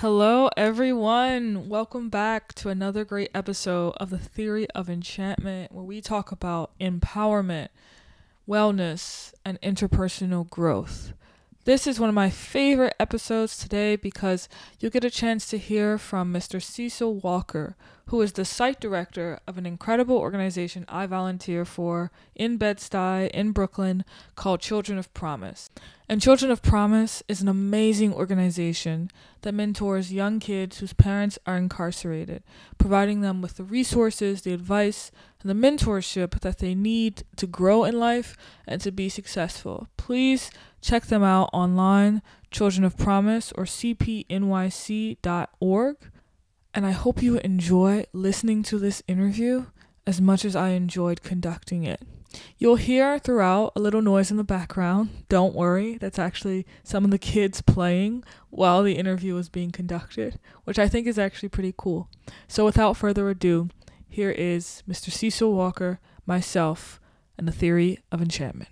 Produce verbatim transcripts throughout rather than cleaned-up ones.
Hello, everyone. Welcome back to another great episode of the Theory of Enchantment, where we talk about empowerment, wellness, and interpersonal growth. This is one of my favorite episodes today because you'll get a chance to hear from Mister Cecil Walker, who is the site director of an incredible organization I volunteer for in Bed-Stuy in Brooklyn called Children of Promise. And Children of Promise is an amazing organization that mentors young kids whose parents are incarcerated, providing them with the resources, the advice, and the mentorship that they need to grow in life and to be successful. Please check them out online, Children of Promise or c p n y c dot org. And I hope you enjoy listening to this interview as much as I enjoyed conducting it. You'll hear throughout a little noise in the background. Don't worry, that's actually some of the kids playing while the interview is being conducted, which I think is actually pretty cool. So without further ado, here is Mister Cecil Walker, myself, and the Theory of Enchantment.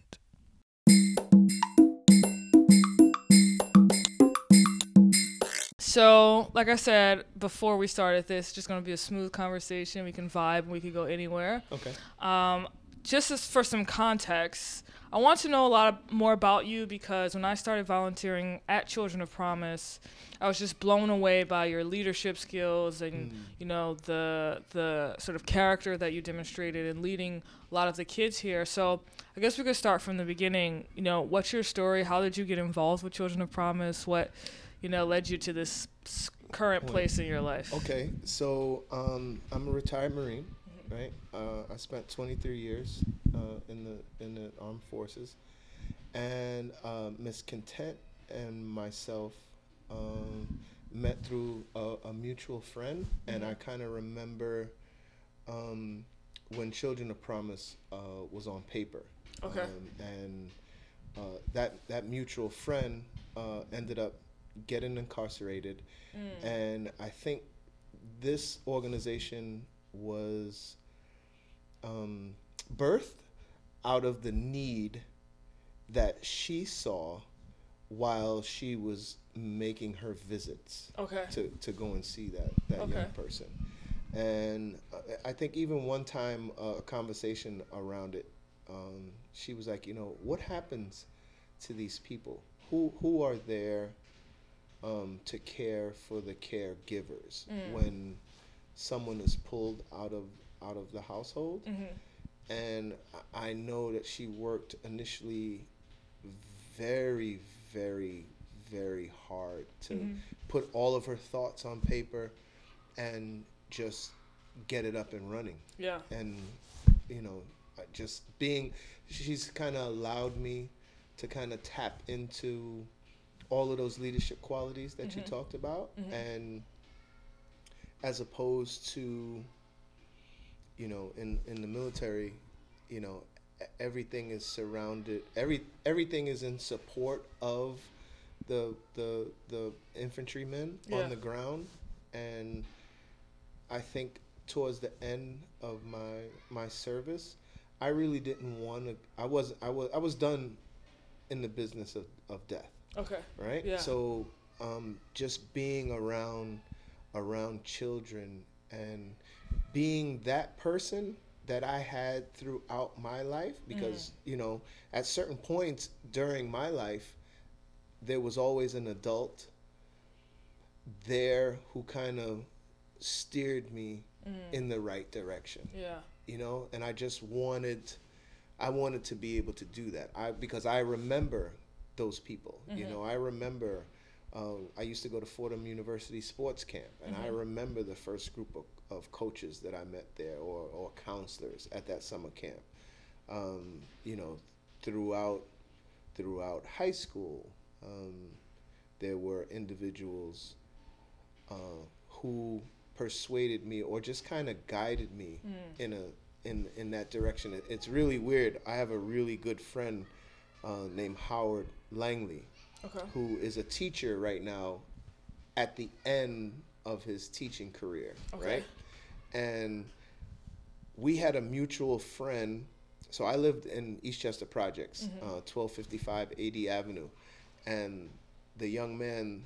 So, like I said before we started this, it's just going to be a smooth conversation. We can vibe and we can go anywhere. Okay. Um, just as for some context, I want to know a lot of, more about you because when I started volunteering at Children of Promise, I was just blown away by your leadership skills and, mm. you know, the the sort of character that you demonstrated in leading a lot of the kids here. So I guess we could start from the beginning. You know, what's your story? How did you get involved with Children of Promise? What, you know, led you to this current place in your life? Okay, so um, I'm a retired Marine, mm-hmm. right? Uh, I spent twenty-three years uh, in the in the armed forces, and uh, Miss Content and myself um, met through a, a mutual friend, mm-hmm. and I kind of remember um, when Children of Promise uh, was on paper. Okay. Um, and uh, that that mutual friend uh, ended up getting incarcerated, mm. and I think this organization was um, birthed out of the need that she saw while she was making her visits okay. to, to go and see that, that okay. young person. And I think even one time, uh, a conversation around it, um, she was like, you know, what happens to these people? Who who are there Um, to care for the caregivers mm. when someone is pulled out of out of the household? Mm-hmm. And I know that she worked initially very, very, very hard to mm-hmm. put all of her thoughts on paper and just get it up and running. Yeah. And, you know, just being, she's kind of allowed me to kind of tap into all of those leadership qualities that mm-hmm. you talked about, mm-hmm. and as opposed to, you know, in, in the military, you know, everything is surrounded, every everything is in support of the the the infantrymen yeah. on the ground, and I think towards the end of my my service, I really didn't want to. I was I was I was done in the business of, of death. Okay. Right? Yeah. So um, just being around around children and being that person that I had throughout my life, because, mm. you know, at certain points during my life, there was always an adult there who kind of steered me mm. in the right direction. Yeah. You know, and I just wanted, I wanted to be able to do that. I because I remember those people. Mm-hmm. You know, I remember um, I used to go to Fordham University sports camp, and mm-hmm. I remember the first group of, of coaches that I met there, or, or counselors at that summer camp. Um, you know, throughout throughout high school, um, there were individuals uh, who persuaded me or just kind of guided me mm. in a in in that direction. It, it's really weird. I have a really good friend uh, named Howard Langley, okay. who is a teacher right now at the end of his teaching career, okay. right? And we had a mutual friend. So I lived in Eastchester Projects, mm-hmm. uh, twelve fifty-five A D Avenue, and the young man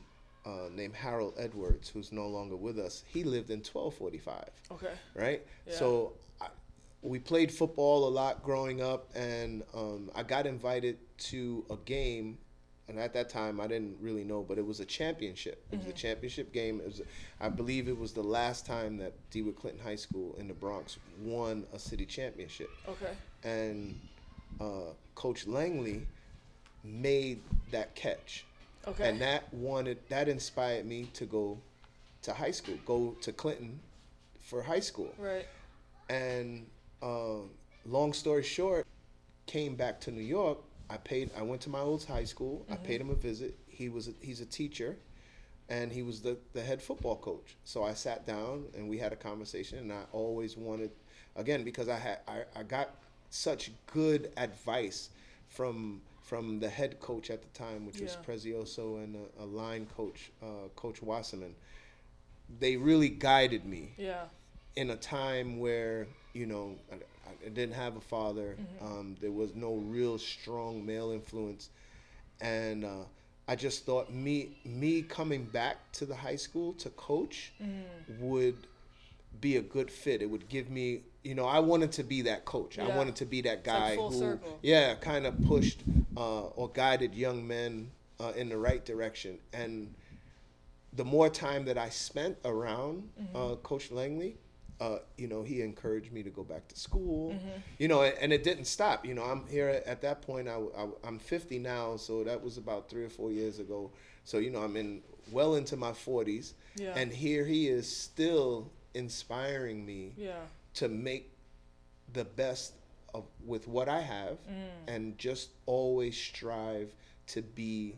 uh, named Harold Edwards, who's no longer with us. He lived in twelve forty-five. Okay. Right? Yeah. So I, we played football a lot growing up, and um, I got invited to a game. And at that time, I didn't really know, but it was a championship. It was Mm-hmm. a championship game. It was, I believe it was the last time that DeWitt Clinton High School in the Bronx won a city championship. Okay. And uh, Coach Langley made that catch. Okay. And that wanted that inspired me to go to high school, go to Clinton for high school. Right. And uh, long story short, came back to New York. I paid. I went to my old high school. Mm-hmm. I paid him a visit. He was. A, he's a teacher, and he was the, the head football coach. So I sat down and we had a conversation. And I always wanted, again, because I had I, I got such good advice from from the head coach at the time, which yeah. was Prezioso, and a, a line coach, uh, Coach Wasserman. They really guided me. Yeah. In a time where, you know, I, I didn't have a father. Mm-hmm. Um, there was no real strong male influence. And uh, I just thought me me coming back to the high school to coach mm. would be a good fit. It would give me, you know, I wanted to be that coach. Yeah. I wanted to be that guy like full who, circle. yeah, kind of pushed uh, or guided young men uh, in the right direction. And the more time that I spent around mm-hmm. uh, Coach Langley, Uh, you know, he encouraged me to go back to school, mm-hmm. you know, and, and it didn't stop. You know, I'm here at, at that point, I, I, I'm fifty now, so that was about three or four years ago. So, you know, I'm in well into my forties, yeah. and here he is still inspiring me yeah. to make the best of with what I have mm. and just always strive to be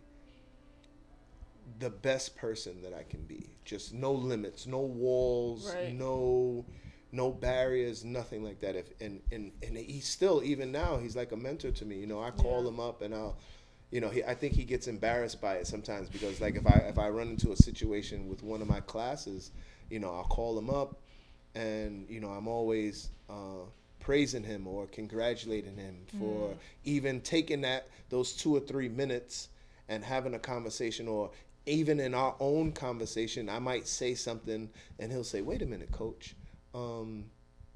the best person that I can be. Just no limits, no walls, right. no no barriers, nothing like that. If and, and and he's still, even now, he's like a mentor to me. You know, I call yeah. him up and I'll, you know, he, I think he gets embarrassed by it sometimes, because like if I if I run into a situation with one of my classes, you know, I'll call him up and, you know, I'm always uh, praising him or congratulating him for mm. even taking that those two or three minutes and having a conversation. Or even in our own conversation, I might say something and he'll say, wait a minute, coach, um,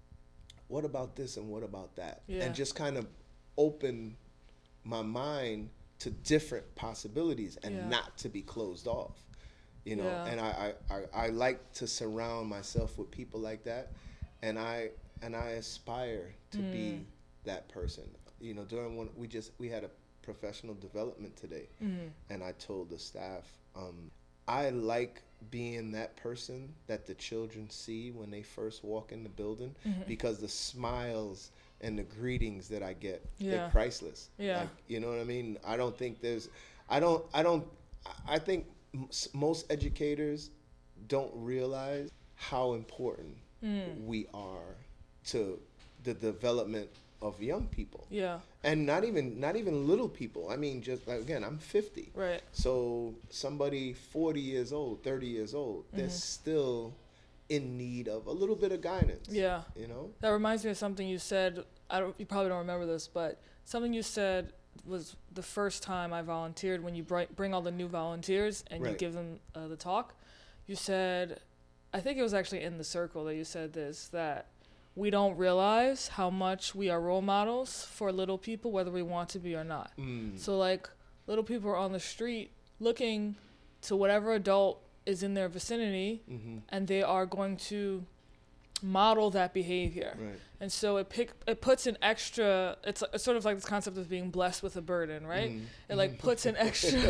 what about this and what about that? Yeah. And just kind of open my mind to different possibilities and yeah. not to be closed off, you know? Yeah. And I, I, I, I like to surround myself with people like that. And I, and I aspire to mm. be that person. You know, during one, we just, we had a professional development today. Mm. And I told the staff, Um, I like being that person that the children see when they first walk in the building, mm-hmm. because the smiles and the greetings that I get, yeah. they're priceless. Yeah. Like, you know what I mean? I don't think there's, I don't, I don't, I think most educators don't realize how important mm. we are to the development of young people. Yeah. And not even not even little people. I mean, just like, again, I'm fifty. Right. So somebody forty years old, thirty years old, mm-hmm. they're still in need of a little bit of guidance. Yeah. You know? That reminds me of something you said. I don't you probably don't remember this, but something you said was the first time I volunteered, when you br- bring all the new volunteers and right. you give them uh, the talk. You said, I think it was actually in the circle that you said this, that we don't realize how much we are role models for little people, whether we want to be or not. Mm. So, like, little people are on the street looking to whatever adult is in their vicinity, mm-hmm. and they are going to model that behavior. Right. And so it pick it puts an extra, it's, it's sort of like this concept of being blessed with a burden, right? Mm. It like puts an extra,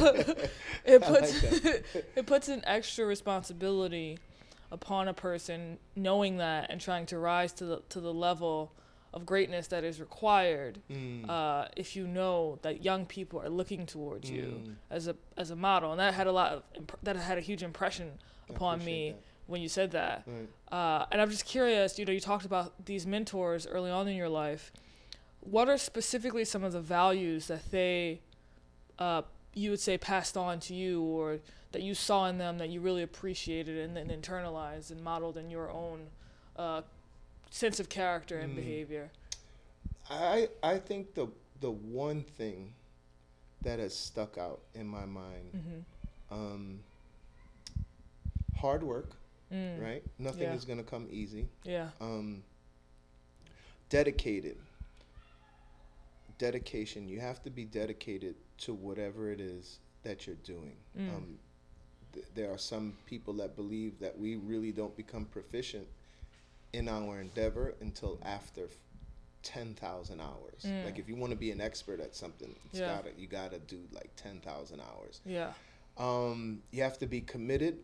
it puts like it puts an extra responsibility upon a person, knowing that and trying to rise to the to the level of greatness that is required, mm. uh, if you know that young people are looking towards mm. you as a as a model. And that had a lot of imp- that had a huge impression upon me that. When you said that. Right. Uh, and I'm just curious, you know, you talked about these mentors early on in your life. What are specifically some of the values that they, uh, you would say, passed on to you, or that you saw in them that you really appreciated and then internalized and modeled in your own uh, sense of character and mm. behavior? I I think the the one thing that has stuck out in my mind, mm-hmm. um, hard work, Mm. right? Nothing Yeah. is going to come easy. Yeah. Um, dedicated. Dedication. You have to be dedicated to whatever it is that you're doing. Mm. Um, th- there are some people that believe that we really don't become proficient in our endeavor until after f- ten thousand hours. Mm. Like if you want to be an expert at something, it's Yeah. gotta you got to do like ten thousand hours. Yeah. Um, you have to be committed.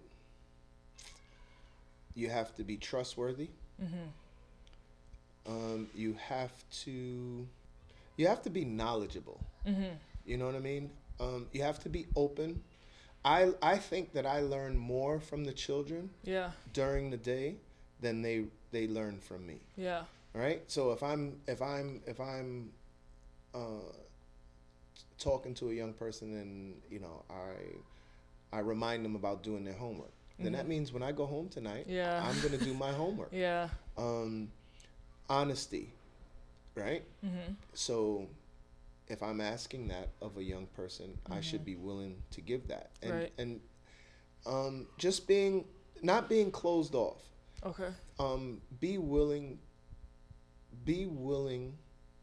You have to be trustworthy. Mm-hmm. Um, you have to you have to be knowledgeable. Mm-hmm. You know what I mean? Um, you have to be open. I I think that I learn more from the children Yeah. during the day than they they learn from me. Yeah. Right? So if I'm if I'm if I'm uh, talking to a young person and you know I I remind them about doing their homework, then Mhm. that means when I go home tonight, Yeah. I'm gonna do my homework. Yeah. Um, honesty, right? Mm-hmm. So if I'm asking that of a young person, I should be willing to give that. And Right. and um, just being not being closed off. Okay. Um, be willing be willing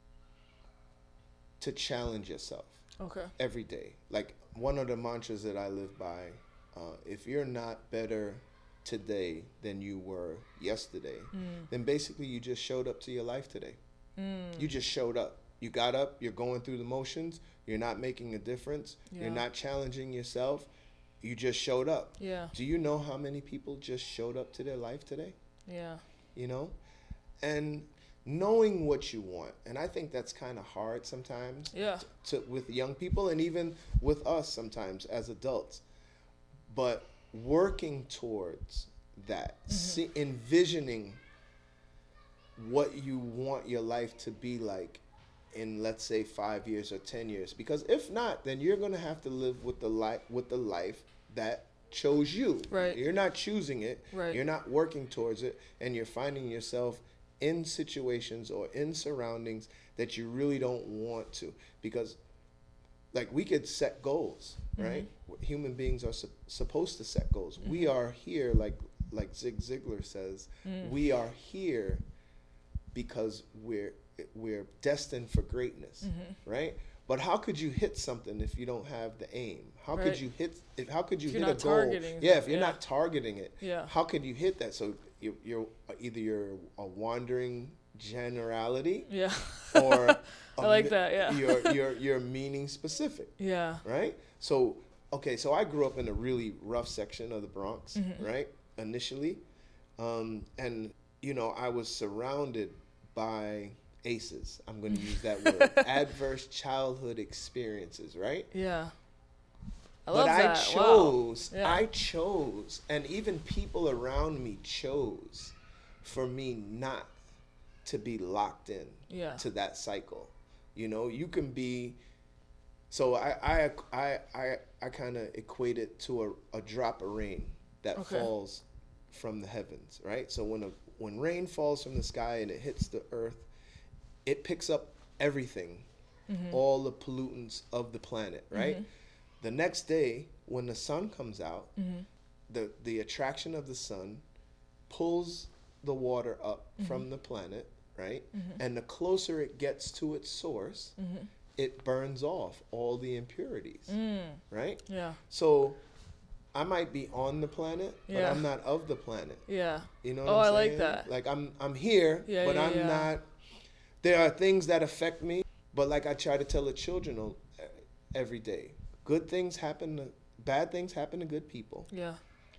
to challenge yourself Okay. every day. Like one of the mantras that I live by, uh, if you're not better today than you were yesterday, Mm. then basically you just showed up to your life today. Mm. You just showed up. You got up, you're going through the motions, you're not making a difference, Yeah. you're not challenging yourself, you just showed up. Yeah. Do you know how many people just showed up to their life today? Yeah. You know? And knowing what you want, and I think that's kind of hard sometimes Yeah. to with young people and even with us sometimes as adults, but working towards that, see, envisioning what you want your life to be like in, let's say, five years or ten years, because if not, then you're going to have to live with the life with the life that chose you. Right. You're not choosing it. Right. You're not working towards it, and you're finding yourself in situations or in surroundings that you really don't want to, because like we could set goals, right? Human beings are su- supposed to set goals. We are here, like like Zig Ziglar says, we are here because we're we're destined for greatness, right? But how could you hit something if you don't have the aim? How Right. could you hit? If how could you If hit you're a not goal? targeting Yeah, it, if you're yeah. not targeting it, Yeah. how could you hit that? So you, you're either you're a wandering generality, Yeah. or a I like mi- that, yeah. You're you're you're meaning specific, Yeah. right? So okay, so I grew up in a really rough section of the Bronx, Mm-hmm. right? Initially, um, and you know I was surrounded by ACEs. I'm going to use that word. Adverse childhood experiences, right? Yeah. I But love I that. chose, Wow. Yeah. I chose, and even people around me chose for me not to be locked in Yeah. to that cycle. You know, you can be, so I, I, I, I, I kind of equate it to a, a drop of rain that Okay. falls from the heavens, right? So when a, when rain falls from the sky and it hits the earth, it picks up everything, Mm-hmm. all the pollutants of the planet, right? The next day, when the sun comes out, Mm-hmm. the, the attraction of the sun pulls the water up Mm-hmm. from the planet, right? And the closer it gets to its source, it burns off all the impurities, Mm. right? Yeah. So I might be on the planet, but Yeah. I'm not of the planet. Yeah. You know what Oh, I'm I like saying? that. Like I'm I'm here, Yeah, but yeah, I'm yeah. not. There are things that affect me, but like I try to tell the children on- every day, good things happen to bad things happen to good people. Yeah.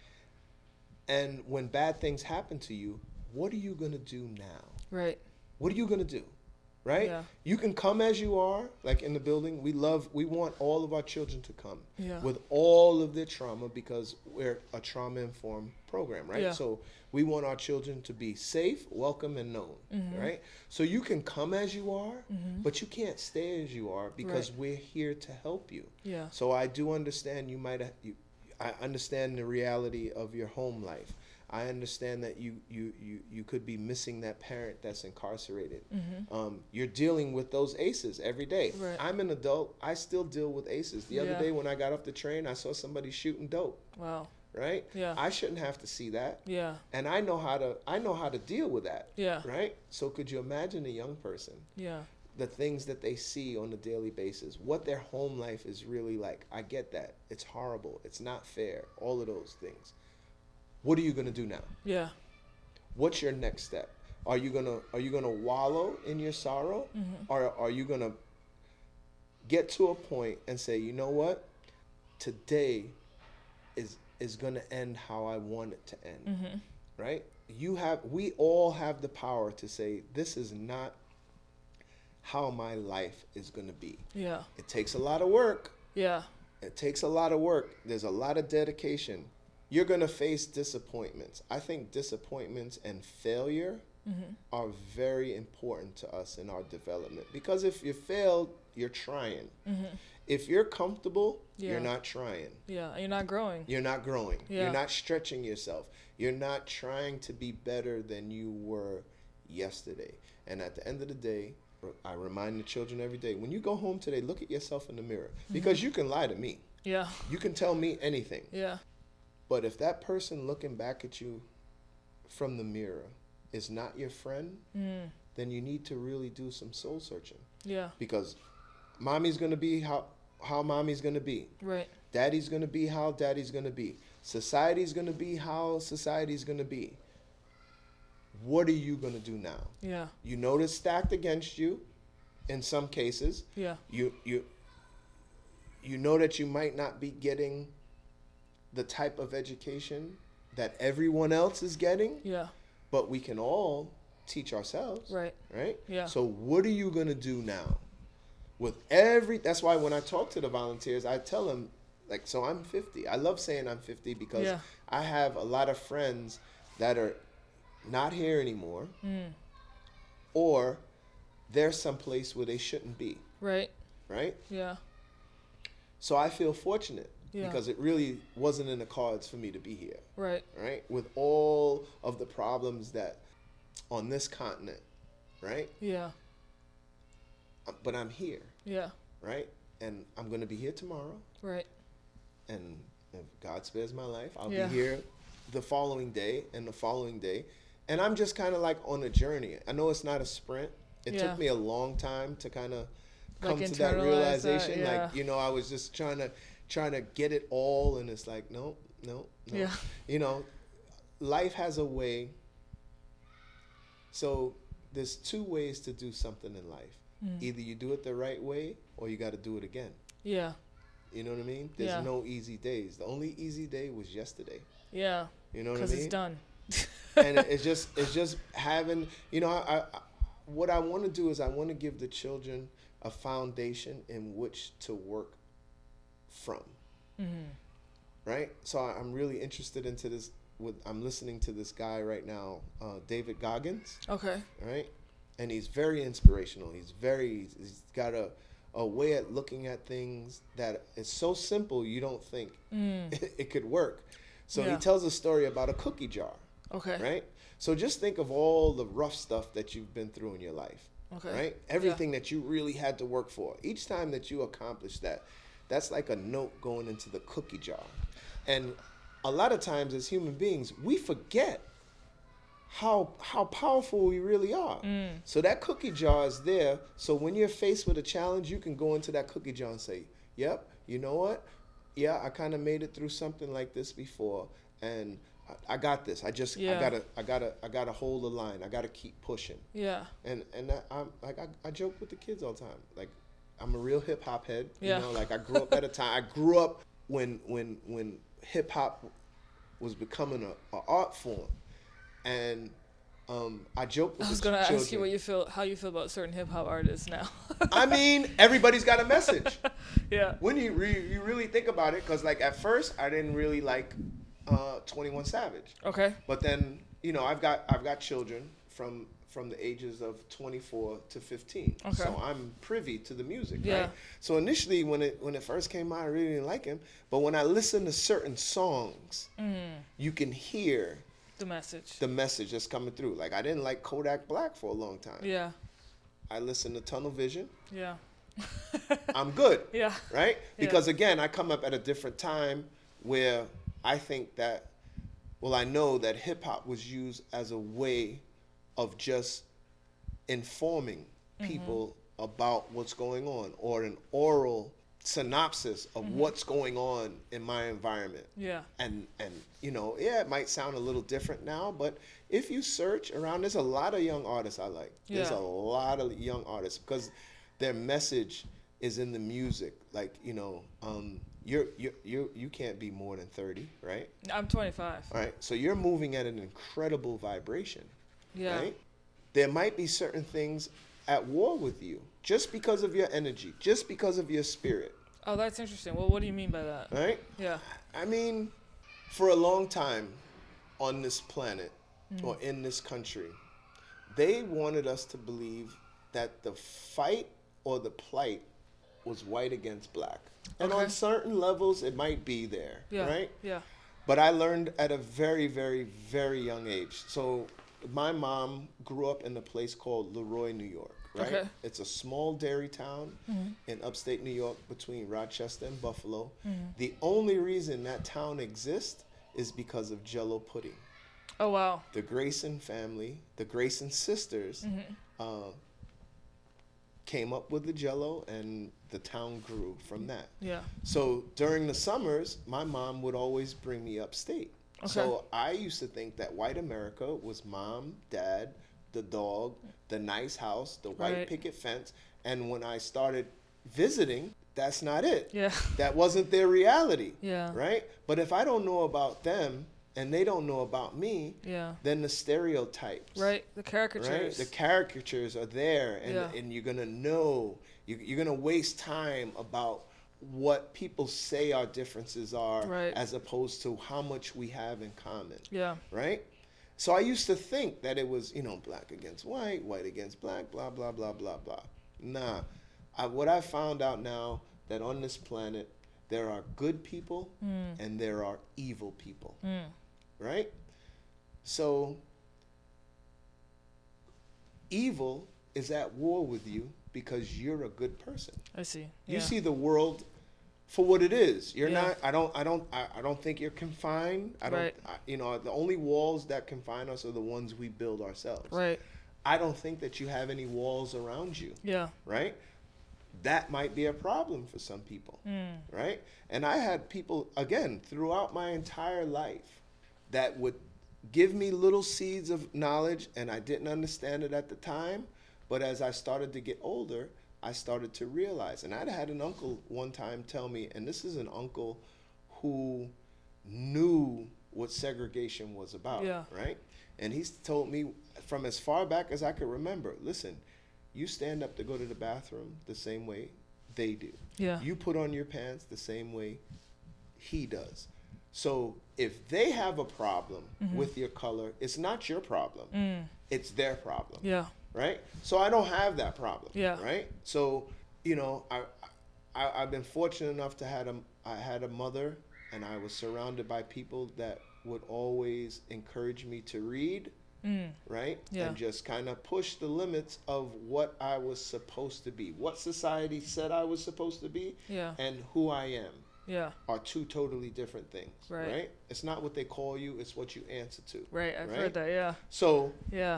And when bad things happen to you, what are you going to do now? Right. What are you going to do? Right? Yeah. You can come as you are, like in the building. We love, we want all of our children to come Yeah. with all of their trauma, because we're a trauma informed program, right? Yeah. So we want our children to be safe, welcome, and known, Mm-hmm. right? So you can come as you are, but you can't stay as you are, because Right. we're here to help you. Yeah. So I do understand you might have, you, I understand the reality of your home life. I understand that you, you, you, you could be missing that parent that's incarcerated. Um, you're dealing with those ACEs every day. Mm-hmm. Right. I'm an adult. I still deal with ACEs. The Yeah. other day when I got off the train, I saw somebody shooting dope. Wow. right? Yeah. I shouldn't have to see that. Yeah. And I know how to I know how to deal with that. Yeah. Right? So could you imagine a young person, Yeah. the things that they see on a daily basis, what their home life is really like? I get that. It's horrible. It's not fair. All of those things. What are you going to do now? Yeah. What's your next step? Are you going to are you going to wallow in your sorrow, Mm-hmm. or are you going to get to a point and say, "You know what? Today is is going to end how I want it to end." Mm-hmm. Right? You have we all have the power to say, this is not how my life is going to be. Yeah. It takes a lot of work. Yeah. It takes a lot of work. There's a lot of dedication. You're going to face disappointments. I think disappointments and failure Mm-hmm. are very important to us in our development, because if you failed, you're trying. Mm-hmm. If you're comfortable, Yeah. you're not trying. Yeah. And you're not growing. You're not growing. Yeah. You're not stretching yourself. You're not trying to be better than you were yesterday. And at the end of the day, I remind the children every day, when you go home today, look at yourself in the mirror, because you can lie to me. Yeah. You can tell me anything. Yeah. But if that person looking back at you from the mirror is not your friend, Mm. then you need to really do some soul searching, Yeah. because mommy's going to be how how mommy's going to be. Right. Daddy's going to be how daddy's going to be. Society's going to be how society's going to be. What are you going to do now? Yeah. You know it's stacked against you in some cases. Yeah. You you you know that you might not be getting the type of education that everyone else is getting, Yeah. but we can all teach ourselves. Right. Right? Yeah. So what are you going to do now? With every, that's why when I talk to the volunteers, I tell them, like, so I'm fifty. I love saying I'm fifty because Yeah. I have a lot of friends that are not here anymore, Mm. or they're someplace where they shouldn't be, Right. right? Yeah. So I feel fortunate Yeah. because it really wasn't in the cards for me to be here, Right. right? With all of the problems that on this continent, right? Yeah. But I'm here, Yeah. right? And I'm going to be here tomorrow. Right. And if God spares my life, I'll Yeah. be here the following day and the following day. And I'm just kind of like on a journey. I know it's not a sprint. It Yeah. took me a long time to kind of Like come to that internalize realization. that, yeah. Like, you know, I was just trying to trying to get it all, and it's like, no, no, no. Yeah. You know, life has a way. So there's two ways to do something in life. Mm. Either you do it the right way, or you got to do it again. Yeah. You know what I mean? There's Yeah. no easy days. The only easy day was yesterday. Yeah. You know what I Because mean? it's done. And it's just it's just having, you know, I, I what I want to do is I want to give the children a foundation in which to work from. Mm-hmm. Right? So I- I'm really interested into this. With I'm listening to this guy right now, uh, David Goggins. Okay. Right? And he's very inspirational. He's very he's got a a way at looking at things that is so simple you don't think Mm. it could work. So Yeah. he tells a story about a cookie jar. Okay. Right? So just think of all the rough stuff that you've been through in your life. Okay. Right? Everything that you really had to work for. Each time that you accomplish that, that's like a note going into the cookie jar. And a lot of times as human beings, we forget how how powerful we really are. Mm. So that cookie jar is there. So when you're faced with a challenge, you can go into that cookie jar and say, yep, you know what? Yeah, I kind of made it through something like this before, and I, I got this. I just Yeah. I gotta I gotta I gotta hold the line. I gotta keep pushing. Yeah. And and I, I'm like I, I joke with the kids all the time. Like I'm a real hip hop head. Yeah. You know, like I grew up at a time. I grew up when when when hip hop was becoming a, a art form, and um, I joke with I was the gonna children. ask you what you feel, how you feel about certain hip hop artists now. I mean, everybody's got a message. Yeah. When you re, you really think about it, because like at first I didn't really like uh, twenty-one Savage, Okay. but then you know I've got I've got children from from the ages of twenty-four to fifteen, Okay. so I'm privy to the music. Yeah. Right? So initially when it when it first came out, I really didn't like him, but when I listen to certain songs, Mm. you can hear The message. the message that's coming through. Like I didn't like Kodak Black for a long time. Yeah. I listened to Tunnel Vision. Yeah. I'm good. Yeah. Right? Yeah. Because again, I come up at a different time where I think that, well, I know that hip hop was used as a way of just informing people mm-hmm. about what's going on, or an oral synopsis of mm-hmm. what's going on in my environment. Yeah. And and you know, yeah, it might sound a little different now, but if you search around, there's a lot of young artists I like. Yeah. There's a lot of young artists because their message is in the music. Like, you know, um, you're you you you can't be more than thirty, right? I'm twenty-five. All right. So you're moving at an incredible vibration. Yeah. Right? There might be certain things at war with you just because of your energy, just because of your spirit. Oh, that's interesting. Well, what do you mean by that? Right? Yeah. I mean, for a long time on this planet mm. or in this country, they wanted us to believe that the fight or the plight was white against black. And okay. on certain levels, it might be there, yeah. right? Yeah. But I learned at a very, very, very young age. So my mom grew up in a place called Leroy, New York, right? Okay. It's a small dairy town mm-hmm. in upstate New York between Rochester and Buffalo. Mm-hmm. The only reason that town exists is because of Jell-O pudding. Oh, wow. The Grayson family, the Grayson sisters, mm-hmm. uh, came up with the Jell-O, and the town grew from that. Yeah. So during the summers, my mom would always bring me upstate. Okay. So I used to think that white America was mom, dad, the dog, the nice house, the white right. picket fence. And when I started visiting, that's not it. Yeah. That wasn't their reality. Yeah. Right? But if I don't know about them and they don't know about me, yeah. then the stereotypes. Right. The caricatures. Right? The caricatures are there, and yeah. and you're going to know, you, you're going to waste time about what people say our differences are right. as opposed to how much we have in common. Yeah. Right? So I used to think that it was, you know, black against white, white against black, blah, blah, blah, blah, blah. Nah. I, what I found out now, that on this planet, there are good people mm. and there are evil people. Mm. Right? So evil is at war with you because you're a good person. I see. You yeah. see the world for what it is. You're yeah. not. I don't. I don't. I, I don't think you're confined. I don't. Right. I, you know, the only walls that confine us are the ones we build ourselves. Right. I don't think that you have any walls around you. Yeah. Right. That might be a problem for some people. Mm. Right. And I had people again throughout my entire life that would give me little seeds of knowledge, and I didn't understand it at the time. But as I started to get older, I started to realize, and I'd had an uncle one time tell me, and this is an uncle who knew what segregation was about, yeah. right? And he's told me from as far back as I could remember, listen, you stand up to go to the bathroom the same way they do. Yeah. You put on your pants the same way he does. So if they have a problem mm-hmm. with your color, it's not your problem. Mm. It's their problem. Yeah. Right? So I don't have that problem. Yeah. Right? So, you know, I, I I've been fortunate enough to had a I had a mother, and I was surrounded by people that would always encourage me to read, mm. right? Yeah. And just kind of push the limits of what I was supposed to be, what society said I was supposed to be, yeah. and who I am. Yeah. Are two totally different things. Right. Right? It's not what they call you, it's what you answer to. Right, I've right? heard that, yeah. So yeah.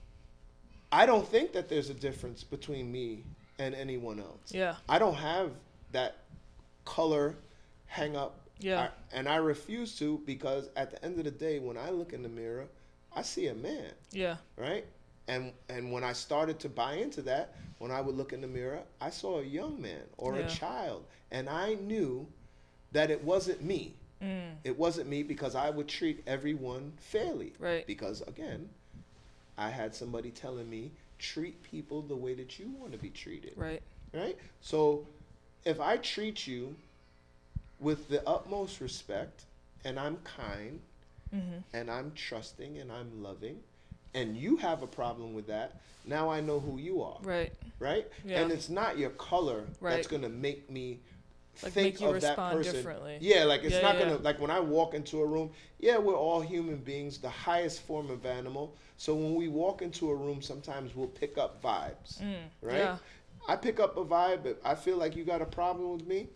I don't think that there's a difference between me and anyone else. Yeah. I don't have that color hang up. Yeah. I, and I refuse to, because at the end of the day, when I look in the mirror, I see a man. Yeah. Right? And and when I started to buy into that, when I would look in the mirror, I saw a young man or yeah. a child. And I knew that it wasn't me. Mm. It wasn't me, because I would treat everyone fairly. Right. Because, again, I had somebody telling me, treat people the way that you want to be treated. Right. Right? So if I treat you with the utmost respect, and I'm kind, mm-hmm. and I'm trusting, and I'm loving, and you have a problem with that, now I know who you are. Right. Right? Yeah. And it's not your color right. that's going to make me like think make you of that respond person differently. Yeah, like it's yeah, not yeah. gonna like when I walk into a room, yeah, we're all human beings, the highest form of animal. So when we walk into a room, sometimes we'll pick up vibes. Mm, right? Yeah. I pick up a vibe, but I feel like you got a problem with me,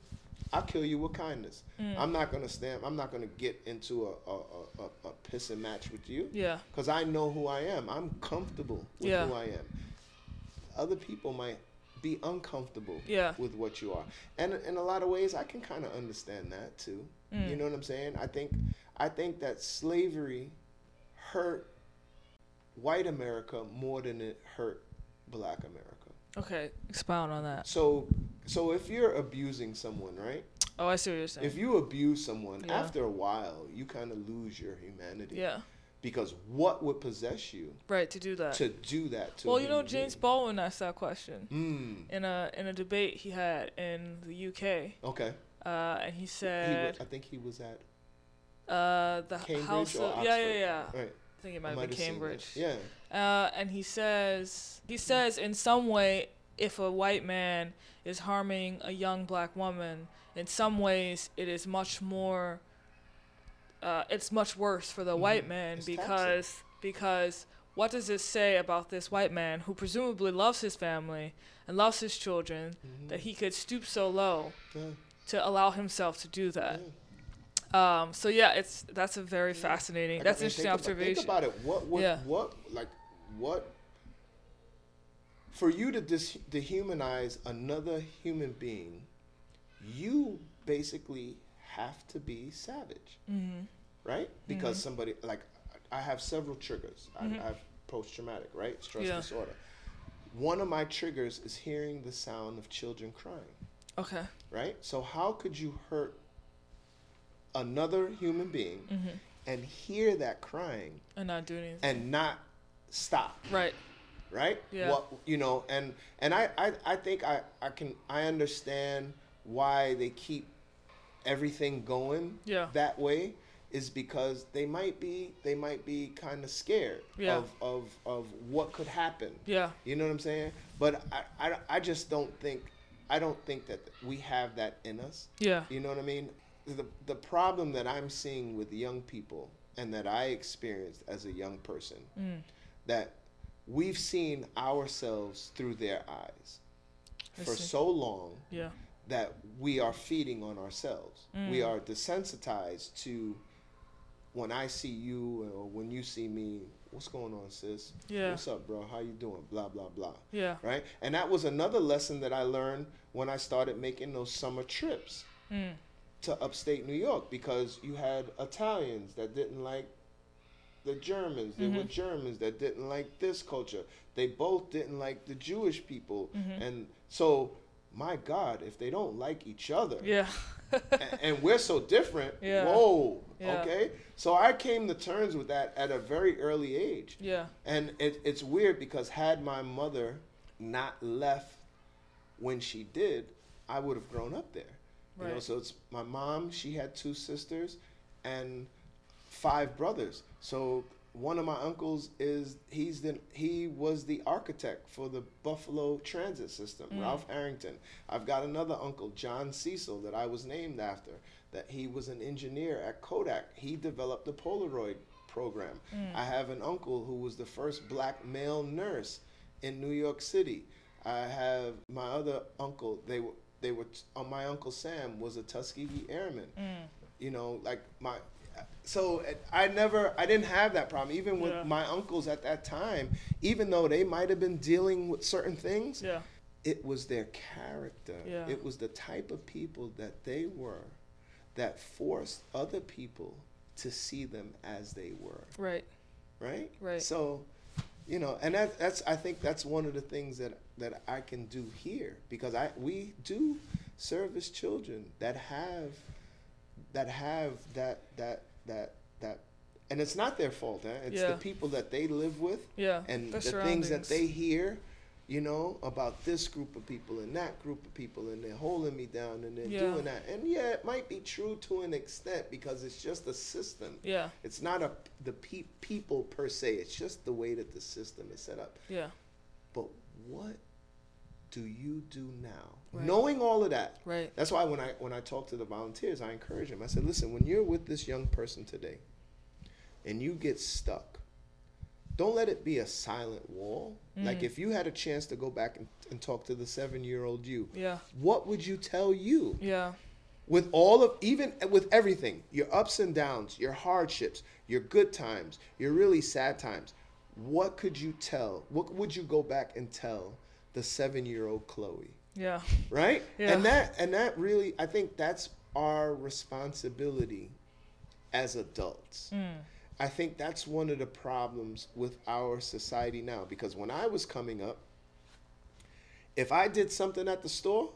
I'll kill you with kindness. Mm. I'm not gonna stand. I'm not gonna get into a a, a, a, a pissing match with you. Yeah. Because I know who I am. I'm comfortable with Yeah. who I am. Other people might be uncomfortable Yeah. with what you are, and in a lot of ways, I can kind of understand that too. Mm. You know what I'm saying? I think I think that slavery hurt white America more than it hurt black America. Okay, expound on that. So, so if you're abusing someone, right? Oh, I see what you're saying. If you abuse someone, Yeah. after a while, you kind of lose your humanity. Yeah. Because what would possess you Right, to do that. to do that to? Well, a you know, human James being? Baldwin asked that question Mm. in a in a debate he had in the U K. Okay. Uh, and he He said, wa- I think he was at uh, the Cambridge House or of yeah, yeah, Oxford? yeah. Right. I think it might I have might been have seen Cambridge. that. Yeah. Uh, and he says he says in some way, if a white man is harming a young black woman, in some ways it is much more. Uh, it's much worse for the Mhm. white man It's because taxing. because what does this say about this white man who presumably loves his family and loves his children Mhm. that he could stoop so low Yeah. to allow himself to do that? Yeah. Um, so yeah, it's that's a very fascinating. Like, That's I an mean, interesting think about- observation. Think about it. What would Yeah. what like what for you to dis- dehumanize another human being, you basically have to be savage, Mm-hmm. right? Because Mhm. somebody like I have several triggers. Mhm. I, I have post traumatic, right? Stress Yeah. disorder. One of my triggers is hearing the sound of children crying, Okay. right? So how could you hurt another human being Mm-hmm. and hear that crying And not do anything. and not stop, Right. right? Yeah. What you know, and and I, I I think I I can I understand why they keep everything going Yeah. that way is because they might be they might be kind of scared Yeah. of, of of what could happen. Yeah. You know what I'm saying? But I, I I just don't think I don't think that we have that in us. Yeah. You know what I mean? The the problem that I'm seeing with young people and that I experienced as a young person, Mm. that we've seen ourselves through their eyes I for see. so long Yeah. that we are feeding on ourselves. Mm. We are desensitized to when I see you or when you see me, what's going on, sis? Yeah. What's up, bro? How you doing? Blah, blah, blah. Yeah. Right? And that was another lesson that I learned when I started making those summer trips Mm. to upstate New York, because you had Italians that didn't like the Germans. There were Mhm. Germans that didn't like this culture. They both didn't like the Jewish people. Mhm. And so, my God, if they don't like each other, Yeah. a- and we're so different, Yeah. whoa, Yeah. okay? So I came to terms with that at a very early age. Yeah. And it, it's weird because had my mother not left when she did, I would have grown up there. You know, Right. so it's my mom, she had two sisters and five brothers. So one of my uncles is he's the he was the architect for the Buffalo Transit System, Mm. Ralph Harrington. I've got another uncle, John Cecil, that I was named after, that he was an engineer at Kodak. He developed the Polaroid program. Mm. I have an uncle who was the first black male nurse in New York City. I have my other uncle, they were they were uh, my uncle Sam was a Tuskegee Airman. Mm. You know, like my so uh, I never I didn't have that problem even with Yeah. my uncles at that time, even though they might have been dealing with certain things. Yeah. It was their character. Yeah. It was the type of people that they were that forced other people to see them as they were, Right. right? Right. So, you know, and that, that's I think that's one of the things that that I can do here, because I we do service children that have that have that that that that and it's not their fault, eh? It's Yeah. the people that they live with Yeah. and Their the things that surroundings. they hear, you know, about this group of people and that group of people, and they're holding me down and they're Yeah. doing that. And yeah, it might be true to an extent because it's just a system. Yeah. It's not a the pe- people per se. It's just the way that the system is set up. Yeah. But what do you do now? Right. Knowing all of that. Right. That's why when I when I talk to the volunteers, I encourage them. I said, listen, when you're with this young person today and you get stuck, don't let it be a silent wall. Like Mm. if you had a chance to go back and, and talk to the seven-year-old you, Yeah. what would you tell you? Yeah. with all of, even with everything, your ups and downs, your hardships, your good times, your really sad times, what could you tell? What would you go back and tell the seven-year-old Chloe? Yeah. Right? Yeah. And that and that really, I think that's our responsibility as adults. Mm. I think that's one of the problems with our society now, because when I was coming up, if I did something at the store,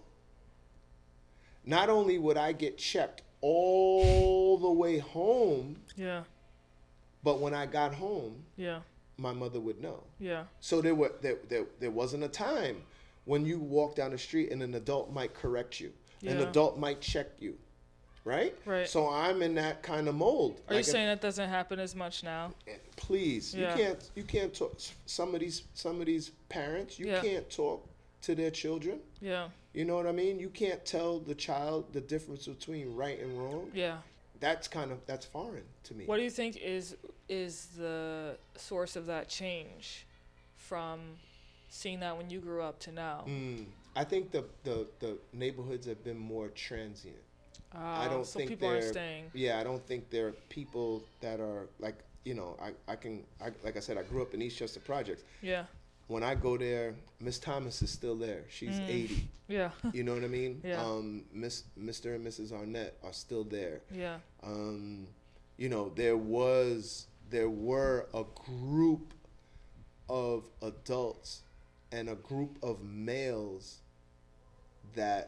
not only would I get checked all the way home, Yeah. but when I got home, Yeah. my mother would know. Yeah. So there were there, there, there wasn't a time when you walk down the street and an adult might correct you. An Yeah. adult might check you. Right? Right. So I'm in that kind of mold. Are you Like, saying that doesn't happen as much now? please, Yeah. you can't you can't talk some of these some of these parents, you Yeah. can't talk to their children. Yeah. You know what I mean? You can't tell the child the difference between right and wrong. Yeah. That's kind of that's foreign to me. What do you think is is the source of that change from seeing that when you grew up to now? Mm, I think the, the the neighborhoods have been more transient. Uh, I don't so think people aren't they're- staying. Yeah, I don't think there are people that are like, you know, I, I can, I, like I said, I grew up in Eastchester Projects. Yeah. When I go there, Miss Thomas is still there. She's Mm. eighty. Yeah. You know what I mean? Yeah. Um, Miss, Mister and Missus Arnett are still there. Yeah. Um, you know, there was, there were a group of adults and a group of males that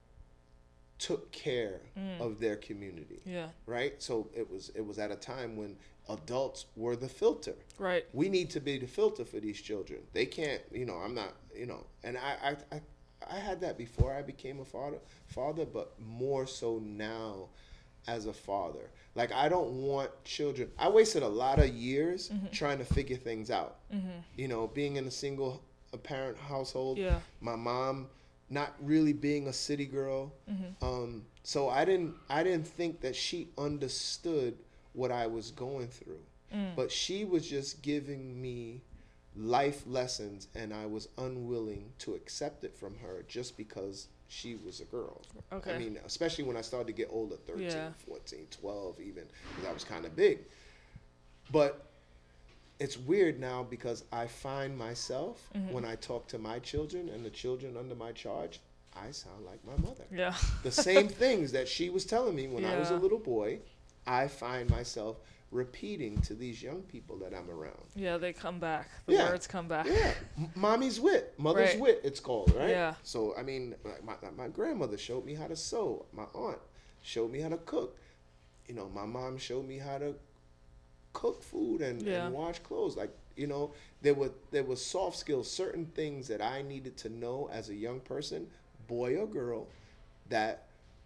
took care Mm. of their community, Yeah. right? So it was it was at a time when adults were the filter. Right. We need to be the filter for these children. They can't, you know, I'm not, you know, and I I I, I had that before I became a father, father, but more so now as a father. Like, I don't want children. I wasted a lot of years Mhm. trying to figure things out. Mhm. You know, being in a single parent household, Yeah. my mom not really being a city girl. Mhm. Um, so I didn't I didn't think that she understood what I was going through. Mm. But she was just giving me life lessons, and I was unwilling to accept it from her just because she was a girl. Okay. I mean, especially when I started to get older, thirteen, Yeah. fourteen, twelve even, because I was kind of big. But it's weird now because I find myself, Mhm. when I talk to my children and the children under my charge, I sound like my mother. Yeah. The same things that she was telling me when I was a Yeah. little boy, I find myself repeating to these young people that I'm around. Yeah, they come back. The Yeah. words come back. Yeah, M- mommy's wit, mother's Right. wit, it's called, right? Yeah. So, I mean, like, my, my grandmother showed me how to sew. My aunt showed me how to cook. You know, my mom showed me how to cook food and, Yeah. and wash clothes. Like, you know, there were there were soft skills, certain things that I needed to know as a young person, boy or girl, that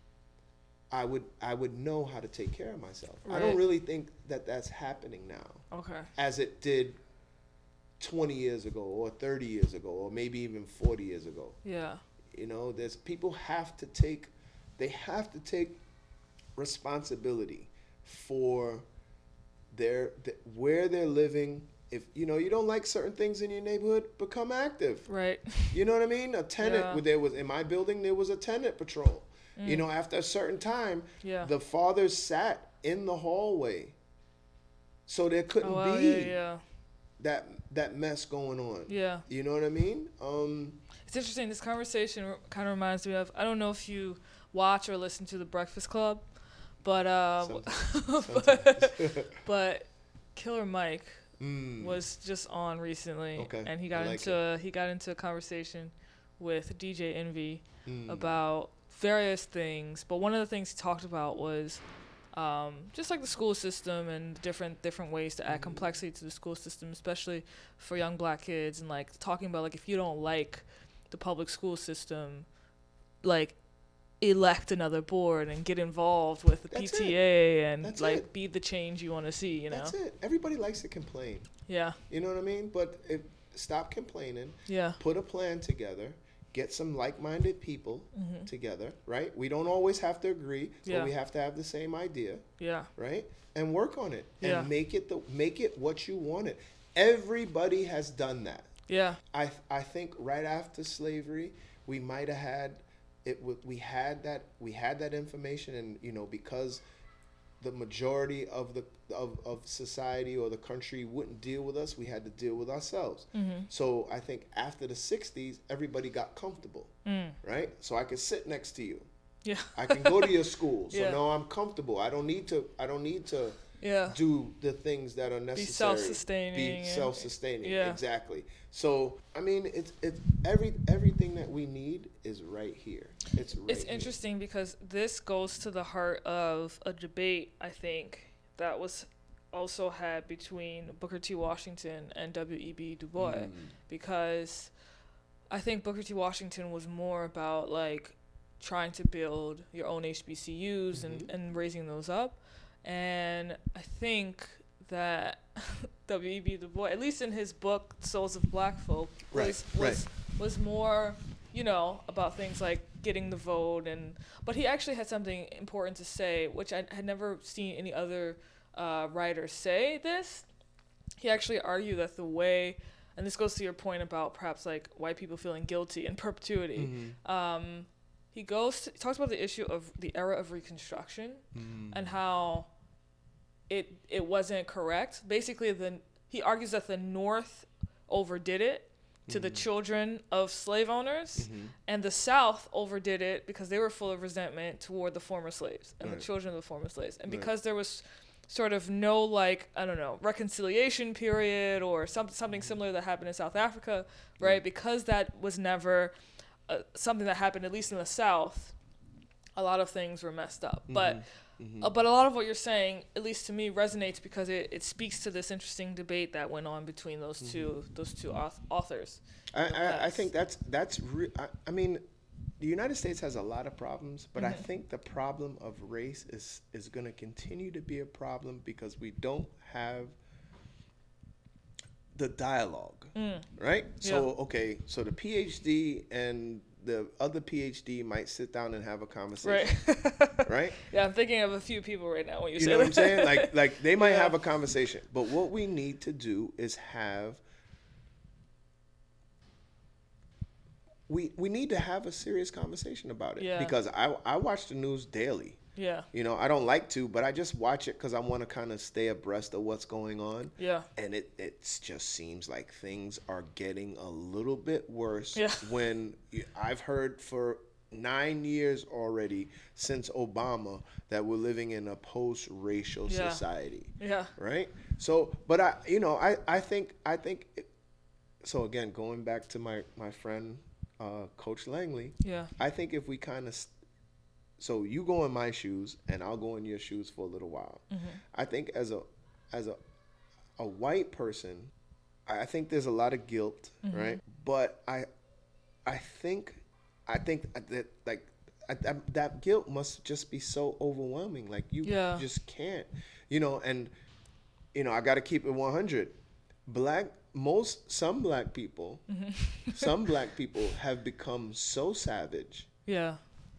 I would I would know how to take care of myself. I don't Right. really think that that's happening now Okay. as it did twenty years ago or thirty years ago or maybe even forty years ago. Yeah. You know, there's people have to take they have to take responsibility for their th- where they're living. If you know you don't like certain things in your neighborhood, become active. Right. You know what I mean? A tenant Yeah. there was in my building there was a tenant patrol. You Mm. know, after a certain time, Yeah. the fathers sat in the hallway. So there couldn't Oh, wow, be yeah, yeah. that that mess going on. Yeah. You know what I mean? Um, It's interesting. This conversation kind of reminds me of, I don't know if you watch or listen to The Breakfast Club, but uh, but, but Killer Mike mm, was just on recently, Okay, and he I got like into he got into a conversation with D J Envy mm, about various things. But one of the things he talked about was um, just like the school system and different different ways to add Mhm. complexity to the school system, especially for young black kids, and like talking about like if you don't like the public school system, like elect another board and get involved with the That's P T A and That's like it. be the change you want to see, you know? That's it. Everybody likes to complain. Yeah, You know what I mean? But if, stop complaining. yeah, Put a plan together. Get some like-minded people hmm together, right? We don't always have to agree, Yeah. but we have to have the same idea, yeah, right? And work on it and Yeah. make it the make it what you want it. Everybody has done that. yeah, I I think right after slavery, we might have had it w- we had that we had that information, and you know, because the majority of the of, of society or the country wouldn't deal with us, we had to deal with ourselves. Mm-hmm. So I think after the sixties, everybody got comfortable, Mm. right? So I could sit next to you. Yeah. I can go to your school. So Yeah. now I'm comfortable. I don't need to I don't need to Yeah. do the things that are necessary. Be self-sustaining. Be and- self-sustaining. Yeah. Exactly. So I mean, it's it's every everything that we need is right here. It's right It's here. interesting because this goes to the heart of a debate, I think, that was also had between Booker T. Washington and W E B Du Bois, Mm. because I think Booker T. Washington was more about like trying to build your own H B C Us and, Mhm. and raising those up. And I think that W E B Du Bois, at least in his book Souls of Black Folk, Right, was was, right. was more, you know, about things like getting the vote, and but he actually had something important to say, which I had never seen any other uh, writer say this. He actually argued that the way, and this goes to your point about perhaps like white people feeling guilty in perpetuity. Mhm. Um, he goes to, he talks about the issue of the era of Reconstruction Mm. and how it it wasn't correct. Basically, the he argues that the North overdid it to the Mhm. children of slave owners, Mhm. and the South overdid it because they were full of resentment toward the former slaves and Right. the children of the former slaves, and Right. because there was sort of no like I don't know reconciliation period or something something similar that happened in South Africa, right? Yeah. Because that was never uh, something that happened, at least in the South. A lot of things were messed up, but. Mhm. Mhm. Uh, but a lot of what you're saying, at least to me, resonates because it, it speaks to this interesting debate that went on between those two those two auth- authors. I, in the I, I past. think that's that's re- I, I mean, the United States has a lot of problems, but I Mhm. think the problem of race is is going to continue to be a problem because we don't have the dialogue, Mm, right? So Yeah. okay, so the PhD and the other PhD might sit down and have a conversation, right. right? Yeah, I'm thinking of a few people right now when you, You say know what I'm that. saying? Like like they might Yeah. have a conversation, but what we need to do is have we we need to have a serious conversation about it Yeah. because I I watch the news daily. Yeah, You know, I don't like to, but I just watch it because I want to kind of stay abreast of what's going on. yeah, And it it just seems like things are getting a little bit worse. Yeah. When you- I've heard for nine years already since Obama that we're living in a post-racial Yeah. society, yeah, right? So, but I, you know, I I think I think. It, so again, going back to my my friend, uh, Coach Langley, yeah, I think if we kind of, so you go in my shoes and I'll go in your shoes for a little while. Mm-hmm. I think as a as a a white person, I think there's a lot of guilt, Mm-hmm. right? But I I think I think that like I, that, that guilt must just be so overwhelming. Like you Yeah. just can't, you know. And you know, I got to keep it one hundred. Black most some black people, Mm-hmm. some black people have become so savage. yeah,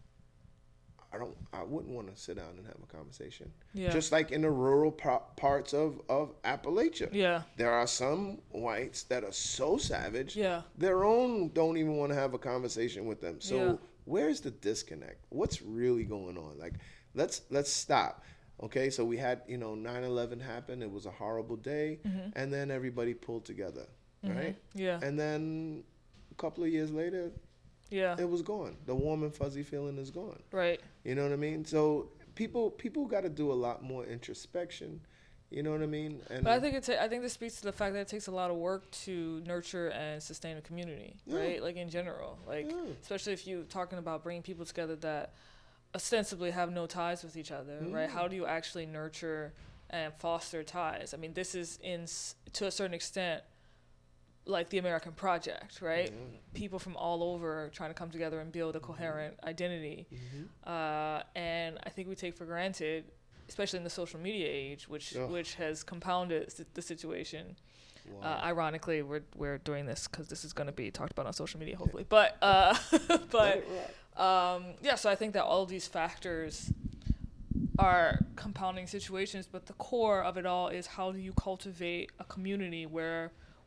I don't. I wouldn't want to sit down and have a conversation. yeah, Just like in the rural pa- parts of of Appalachia, yeah, there are some whites that are so savage. yeah, Their own don't even want to have a conversation with them. So Yeah. where's the disconnect? What's really going on? Like, let's let's stop. Okay, so we had you know nine eleven happen. It was a horrible day, Mm-hmm. and then everybody pulled together, right? yeah, And then a couple of years later, yeah, it was gone. The warm and fuzzy feeling is gone. right, You know what I mean? So people people got to do a lot more introspection. You know what I mean? And But I think it. Ta- I think this speaks to the fact that it takes a lot of work to nurture and sustain a community, Yeah. right? Like in general, like Yeah. especially if you're talking about bringing people together that ostensibly have no ties with each other, right? Mm. How do you actually nurture and foster ties? I mean, this is in s- to a certain extent like the American project, right? Yeah. People from all over trying to come together and build a coherent identity. Mhm. Uh, and I think we take for granted, especially in the social media age, which Ugh. which has compounded s- the situation. Wow. Uh, ironically, we're we're doing this because this is going to be talked about on social media, hopefully. But uh, Let but it rock. um, yeah, so I think that all of these factors are compounding situations, but the core of it all is how do you cultivate a community where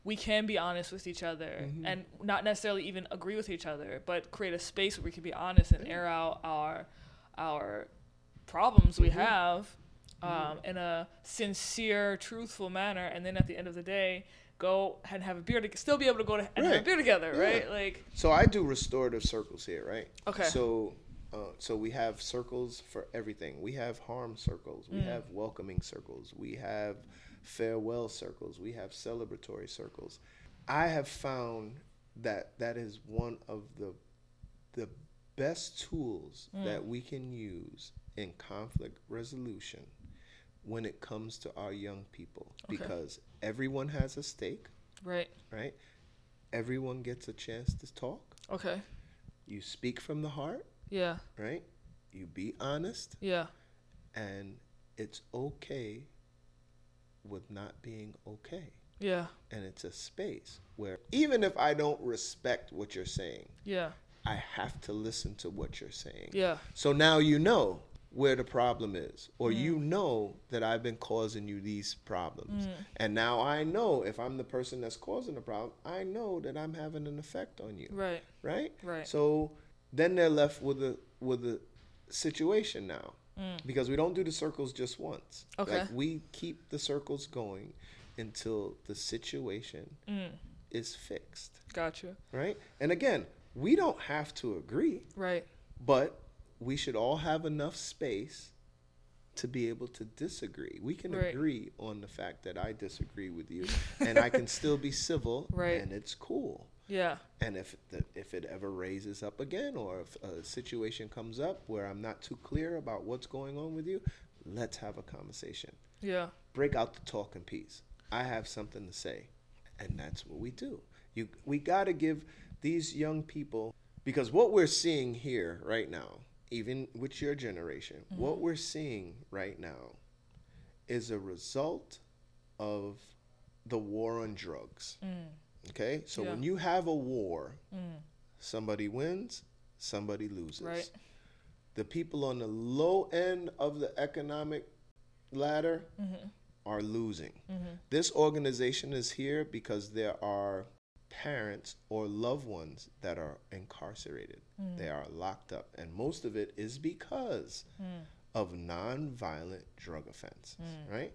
we can be honest with each other mm-hmm. and not necessarily even agree with each other, but create a space where we can be honest and air out our our problems mm-hmm. we have um, mm-hmm. in a sincere, truthful manner, and then at the end of the day, go and have a beer to still be able to go to and right. have a beer together, yeah. right? Like. So I do restorative circles here, right? Okay. So. Uh, so we have circles for everything. We have harm circles. We mm. have welcoming circles. We have farewell circles. We have celebratory circles. I have found that that is one of the the best tools mm. that we can use in conflict resolution when it comes to our young people, okay. because everyone has a stake. Right. Right. Everyone gets a chance to talk. Okay. You speak from the heart. Yeah. Right? You be honest. Yeah. And it's okay with not being okay. Yeah. And it's a space where even if I don't respect what you're saying, yeah, I have to listen to what you're saying. Yeah. So now you know where the problem is, or mm. you know that I've been causing you these problems. Mm. And now I know if I'm the person that's causing the problem, I know that I'm having an effect on you. Right. Right? Right. So then they're left with a with a situation now, mm. because we don't do the circles just once. Okay. Like we keep the circles going until the situation mm. is fixed. Gotcha. Right? And again, we don't have to agree. Right. But we should all have enough space to be able to disagree. We can right. agree on the fact that I disagree with you, and I can still be civil, right. and it's cool. Yeah. And if the, if it ever raises up again, or if a situation comes up where I'm not too clear about what's going on with you, let's have a conversation. Yeah. Break out the talking piece. I have something to say, and that's what we do. You, we got to give these young people, because what we're seeing here right now, even with your generation, mm-hmm. what we're seeing right now is a result of the war on drugs. Mm. Okay? So yeah. when you have a war, mm. somebody wins, somebody loses. Right. The people on the low end of the economic ladder mm-hmm. are losing. Mm-hmm. This organization is here because there are parents or loved ones that are incarcerated. Mm. They are locked up. And most of it is because mm. of nonviolent drug offense, mm. right?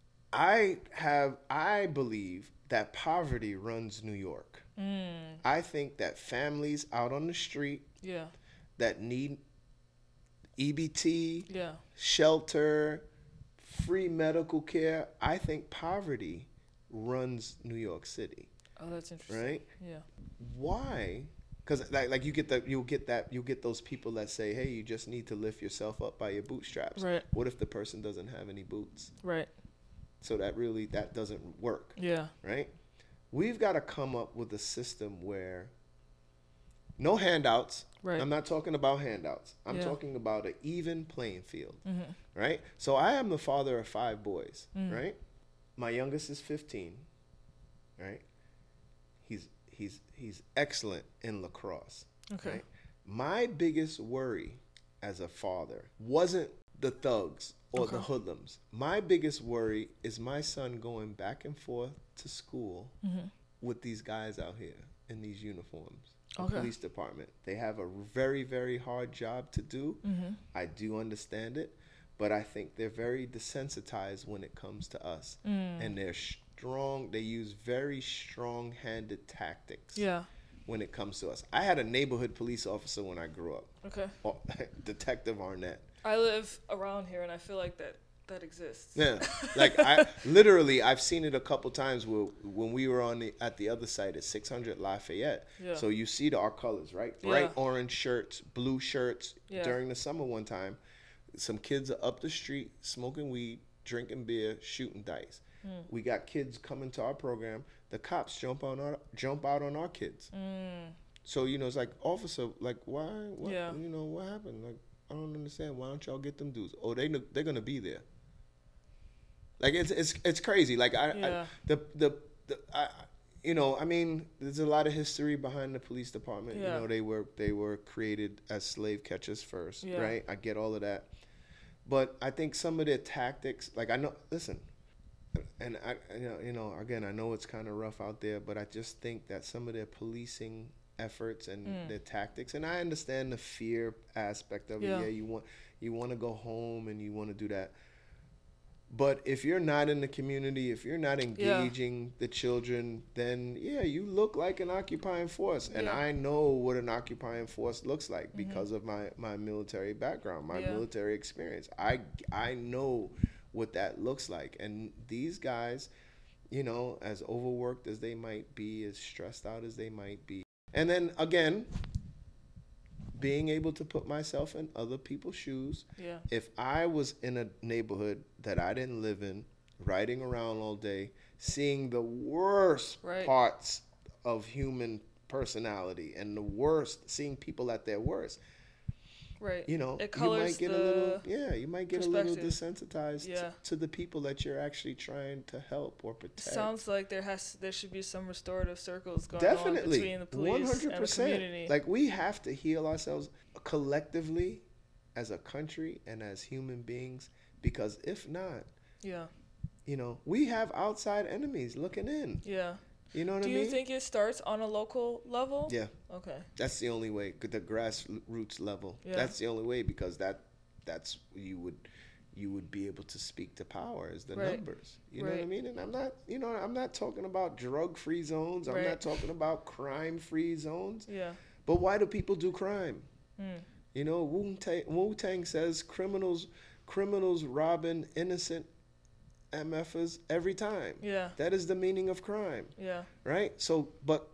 I have, I believe that poverty runs New York. Mm. I think that families out on the street yeah. that need E B T, yeah. shelter, free medical care, I think poverty runs New York City. Oh, that's interesting. Right? Yeah. Why? Because like, like you get that, you'll get that, you'll get those people that say, "Hey, you just need to lift yourself up by your bootstraps." Right. What if the person doesn't have any boots? Right. So that really that doesn't work. Yeah. Right. We've got to come up with a system where no handouts. Right. I'm not talking about handouts. I'm yeah. talking about an even playing field. Mm-hmm. Right. So I am the father of five boys. Mm. Right. My youngest is fifteen. Right. He's he's he's excellent in lacrosse. Okay. Right? My biggest worry as a father wasn't the thugs or okay. the hoodlums. My biggest worry is my son going back and forth to school mm-hmm. with these guys out here in these uniforms. The okay. police department. They have a very, very hard job to do. Mm-hmm. I do understand it, but I think they're very desensitized when it comes to us. Mm. And they're strong. They use very strong-handed tactics. Yeah. When it comes to us. I had a neighborhood police officer when I grew up. Okay. Oh, Detective Arnett. I live around here, and I feel like that that exists. Yeah, like I literally, I've seen it a couple times where, when we were on the at the other side at six hundred Lafayette. Yeah. So you see the, our colors, right? Yeah. Bright orange shirts, blue shirts. Yeah. During the summer one time, some kids are up the street smoking weed, drinking beer, shooting dice. Mm. We got kids coming to our program. The cops jump on our jump out on our kids. Mm. So you know, it's like, officer, like why? What, yeah. You know what happened? Like I don't understand. Why don't y'all get them dudes? Oh, they they're gonna be there. Like it's it's it's crazy. Like I, yeah. I the the, the I, you know, I mean, there's a lot of history behind the police department. Yeah. You know, they were they were created as slave catchers first, yeah. right? I get all of that, but I think some of their tactics, like I know, listen, and I, you know, you know, again, I know it's kind of rough out there, but I just think that some of their policing efforts and mm. their tactics, and I understand the fear aspect of yeah. it. Yeah, you want you want to go home and you want to do that. But if you're not in the community, if you're not engaging yeah. the children, then yeah, you look like an occupying force. And yeah. I know what an occupying force looks like mm-hmm. because of my, my military background, my yeah. military experience. I, I know what that looks like. And these guys, you know, as overworked as they might be, as stressed out as they might be. And then again, being able to put myself in other people's shoes. Yeah. If I was in a neighborhood that I didn't live in, riding around all day, seeing the worst right. parts of human personality and the worst, seeing people at their worst. Right. You know, it you might get a little, the yeah, you might get a little desensitized yeah. to, to the people that you're actually trying to help or protect. Sounds like there has, there should be some restorative circles going Definitely. on between the police one hundred percent. And the community. Like, we have to heal ourselves collectively as a country and as human beings, because if not, yeah, you know, we have outside enemies looking in. Yeah. You know what Do I mean? Do you think it starts on a local level? Yeah. Okay. That's the only way, the grassroots level. Yeah. That's the only way, because that that's you would you would be able to speak to power is the right. numbers. You right. know what I mean? And I'm not, you know, I'm not talking about drug-free zones. I'm right. not talking about crime-free zones. Yeah. But why do people do crime? Mm. You know, Wu-Tang, Wu-Tang says criminals criminals robbing innocent M Fers every time. Yeah. That is the meaning of crime. Yeah. Right? So, but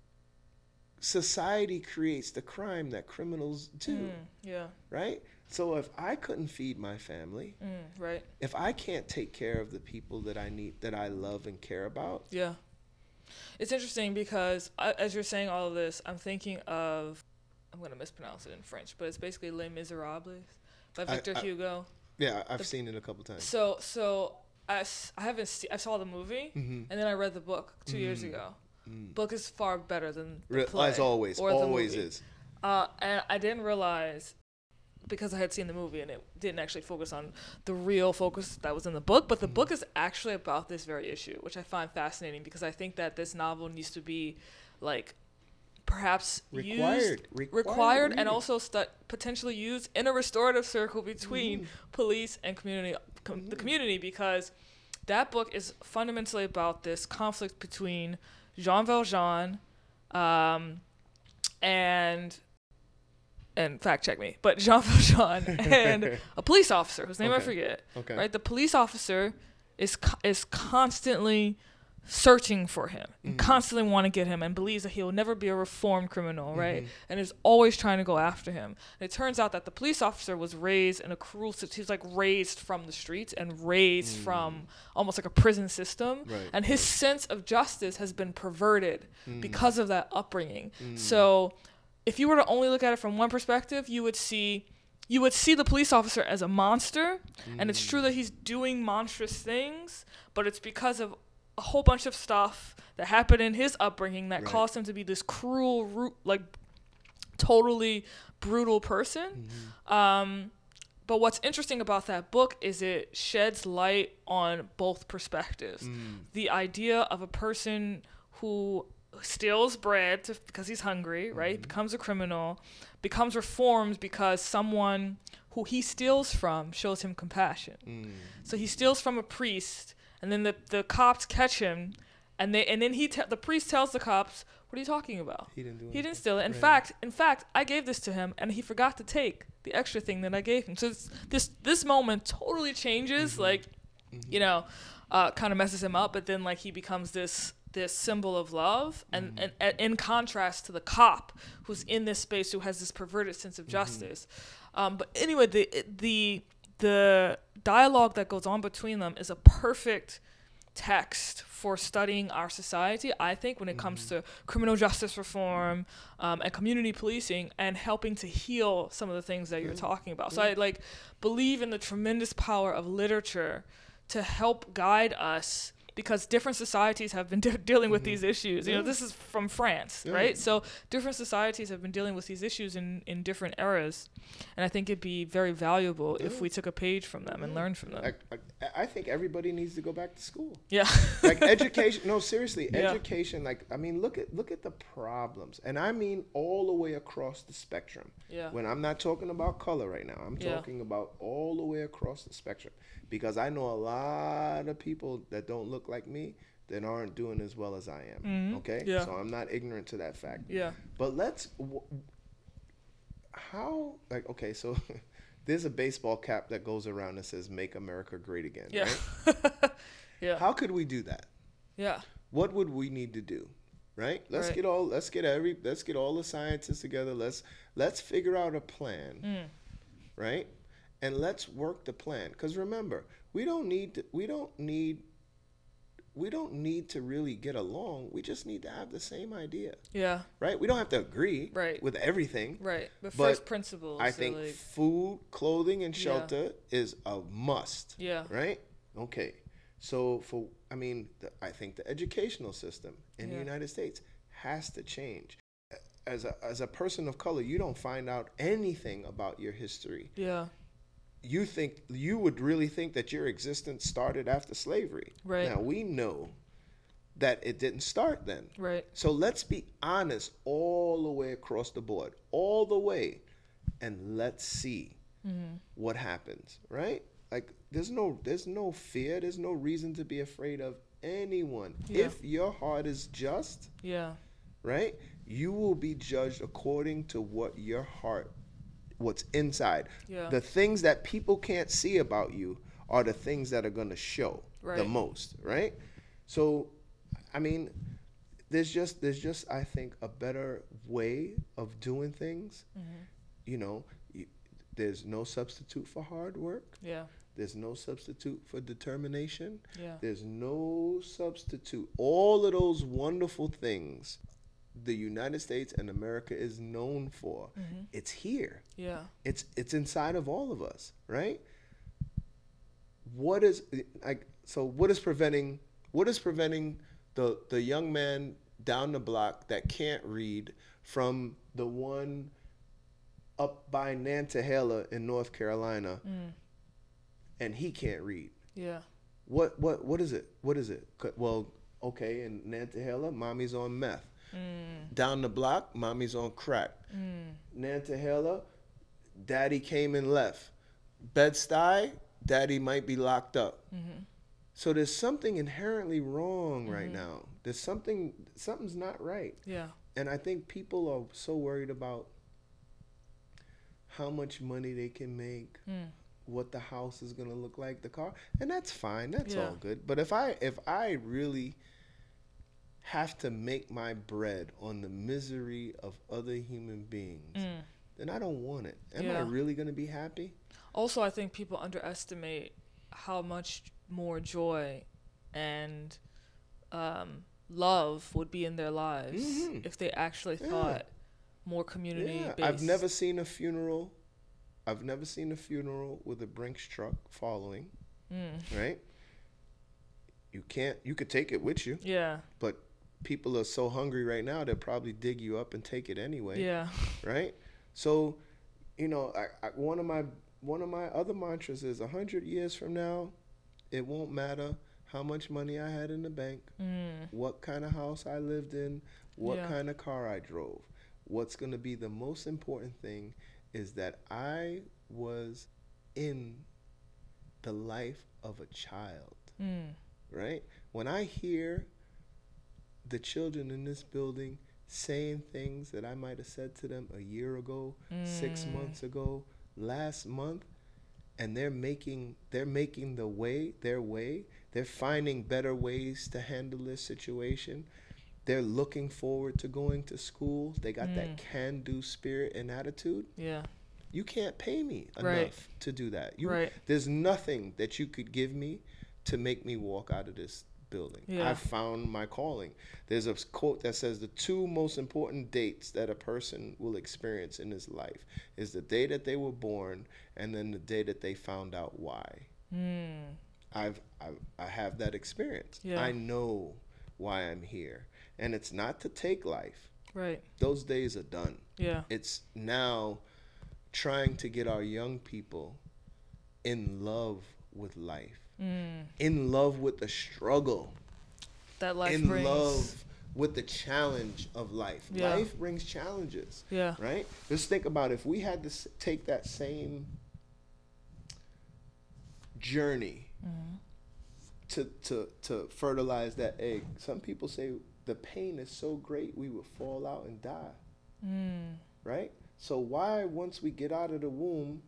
society creates the crime that criminals do. Mm, yeah. Right? So if I couldn't feed my family, mm, right. if I can't take care of the people that I need, that I love and care about. Yeah. It's interesting because I, as you're saying all of this, I'm thinking of, I'm going to mispronounce it in French, but it's basically Les Miserables by Victor I, I, Hugo. Yeah, I've the, seen it a couple times. So, so I, I haven't seen, I saw the movie mm-hmm. and then I read the book two mm-hmm. years ago. Mm. Book is far better than the play. As always, or always is. Uh, and I didn't realize, because I had seen the movie and it didn't actually focus on the real focus that was in the book, but the mm-hmm. book is actually about this very issue, which I find fascinating because I think that this novel needs to be like perhaps required, used, required, required and also stu- potentially used in a restorative circle between mm-hmm. police and community, com- mm-hmm. the community, because that book is fundamentally about this conflict between Jean Valjean um, and and fact check me, but Jean Valjean and a police officer whose name okay. I forget. Okay. Right, the police officer is co- is constantly searching for him and mm-hmm. constantly want to get him and believes that he will never be a reformed criminal, right? Mm-hmm. And is always trying to go after him. And it turns out that the police officer was raised in a cruel system. He was like raised from the streets and raised mm. from almost like a prison system. Right. And his right. sense of justice has been perverted mm. because of that upbringing. Mm. So if you were to only look at it from one perspective, you would see you would see the police officer as a monster. Mm. And it's true that he's doing monstrous things, but it's because of a whole bunch of stuff that happened in his upbringing that right. caused him to be this cruel, ru- like totally brutal person. Mm-hmm. Um, but what's interesting about that book is it sheds light on both perspectives. Mm. The idea of a person who steals bread to, because he's hungry, mm-hmm. right? Becomes a criminal, becomes reformed because someone who he steals from shows him compassion. Mm. So he steals from a priest. And then the, the cops catch him, and they and then he te- the priest tells the cops, "What are you talking about? He didn't do it. He didn't steal it. In right. fact, in fact, I gave this to him, and he forgot to take the extra thing that I gave him." So it's, this this moment totally changes, mm-hmm. like, mm-hmm. you know, uh, kind of messes him up. But then like he becomes this this symbol of love, and, mm-hmm. and, and in contrast to the cop who's in this space who has this perverted sense of justice. Mm-hmm. Um, but anyway, the the the dialogue that goes on between them is a perfect text for studying our society, I think, when it mm-hmm. comes to criminal justice reform um, and community policing and helping to heal some of the things that you're mm-hmm. talking about. So I like believe in the tremendous power of literature to help guide us because different societies have been de- dealing with Mhm. these issues. You know, Yeah. this is from France, Yeah. right? So different societies have been dealing with these issues in, in different eras. And I think it'd be very valuable if Yeah. we took a page from them and Yeah. learned from them. Like, like, I think everybody needs to go back to school. Yeah. Like education, no, seriously, Yeah. education. Like, I mean, look at look at the problems, and I mean all the way across the spectrum. Yeah. When I'm not talking about color right now, I'm Yeah. talking about all the way across the spectrum, because I know a lot of people that don't look like me that aren't doing as well as I am. Mhm. Okay, Yeah. so I'm not ignorant to that fact. Yeah. But let's, w- how, like, okay, so there's a baseball cap that goes around that says "Make America Great Again." Yeah. Right? Yeah. How could we do that? Yeah. What would we need to do? Right? Let's Right. get all let's get every let's get all the scientists together. Let's let's figure out a plan. Mm. Right? And let's work the plan. Cuz remember, we don't need to, we don't need we don't need to really get along. We just need to have the same idea. Yeah. Right? We don't have to agree Right. with everything. Right. But, But first principles. I are think like, food, clothing, and Yeah. shelter is a must. yeah. Right? Okay. So for I mean, the, I think the educational system in the Yeah. United States has to change. As a as a person of color, you don't find out anything about your history. Yeah. You think you would really think that your existence started after slavery. Right. Now we know that it didn't start then. Right. So let's be honest all the way across the board, all the way, and let's see Mm-hmm. what happens, right? Like there's no there's no fear, there's no reason to be afraid of anyone. Yeah. If your heart is just, Yeah. right? You will be judged according to what your heart what's inside. Yeah. The things that people can't see about you are the things that are going to show the Right. most, right? So I mean, there's just there's just I think a better way of doing things. Mm-hmm. You know, you, there's no substitute for hard work. Yeah. There's no substitute for determination. Yeah. There's no substitute. All of those wonderful things the United States and America is known for. Mm-hmm. It's here. Yeah. It's it's inside of all of us, right? What is like so what is preventing what is preventing the the young man down the block that can't read from the one up by Nantahala in North Carolina Mm. and he can't read? Yeah. What what what is it? What is it? C- Well, okay, in Nantahala, mommy's on meth. Mm. Down the block, mommy's on crack. Mm. Nantahala, daddy came and left. Bed-Stuy, daddy might be locked up. Mm-hmm. So there's something inherently wrong right Mhm. now. There's something something's not right. Yeah. And I think people are so worried about how much money they can make, Mm. what the house is gonna look like, the car, and that's fine. That's Yeah. all good. But if I if I really have to make my bread on the misery of other human beings, Mm. then I don't want it. Am Yeah. I really gonna be happy? Also, I think people underestimate how much more joy and um, love would be in their lives Mhm. if they actually Yeah. thought more community Yeah, based. I've never seen a funeral. I've never seen a funeral with a Brinks truck following. Mm. Right? You can't. You could take it with you, Yeah. but people are so hungry right now they'll probably dig you up and take it anyway. Yeah. Right? So, you know, I, I, one of my one of my other mantras is: a hundred years from now, it won't matter how much money I had in the bank, Mm. what kind of house I lived in, what Yeah. kind of car I drove. What's going to be the most important thing is that I was in the life of a child, Mm. right? When I hear the children in this building saying things that I might have said to them a year ago, six Mm. months ago, last month, and they're making they're making the way their way, they're finding better ways to handle this situation. They're looking forward to going to school. They got Mm. that can-do spirit and attitude. Yeah. You can't pay me enough Right. to do that. You, Right. There's nothing that you could give me to make me walk out of this building. Yeah. I've found my calling. There's a quote that says the two most important dates that a person will experience in his life is the day that they were born and then the day that they found out why. Mm. I've, I've I have that experience. Yeah. I know why I'm here, and it's not to take life. Right. Those days are done. Yeah. It's now trying to get our young people in love with life, Mm. in love with the struggle, That life in brings. love with the challenge of life. Yeah. Life brings challenges, Yeah. right? Just think about if we had to s- take that same journey Mm-hmm. to, to, to fertilize that egg. Some people say the pain is so great we would fall out and die, Mm. right? So why, once we get out of the womb,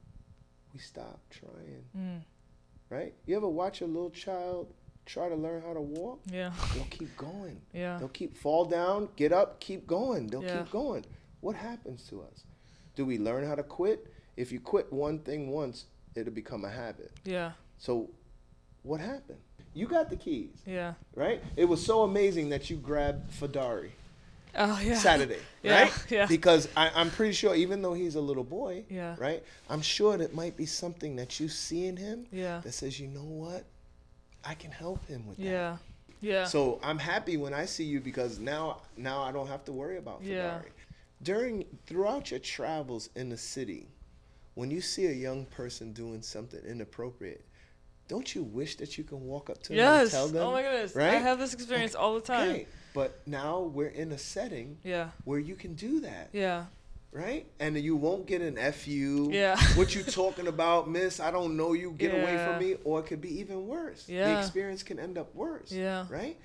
we stop trying, Mm. right? You ever watch a little child try to learn how to walk? Yeah. They'll keep going. Yeah. They'll keep fall down, get up, keep going. They'll Yeah. keep going. What happens to us? Do we learn how to quit? If you quit one thing once, it'll become a habit. Yeah. So what happened? You got the keys, Yeah. right? It was so amazing that you grabbed Fadari Oh yeah. Saturday, Yeah, right? yeah. Because I, I'm pretty sure, even though he's a little boy, Yeah. right? I'm sure that might be something that you see in him Yeah. that says, you know what? I can help him with that. Yeah. Yeah. So I'm happy when I see you because now now I don't have to worry about Fadari. Yeah. During throughout your travels in the city, when you see a young person doing something inappropriate, don't you wish that you can walk up to them and Yes. tell them? Oh my goodness. Right? I have this experience all the time. Okay. But now we're in a setting Yeah. where you can do that, Yeah. right? And you won't get an F you. Yeah. What you talking about, miss? I don't know you. Get away Yeah. from me. Or it could be even worse. The Yeah. experience can end up worse. Yeah. Right?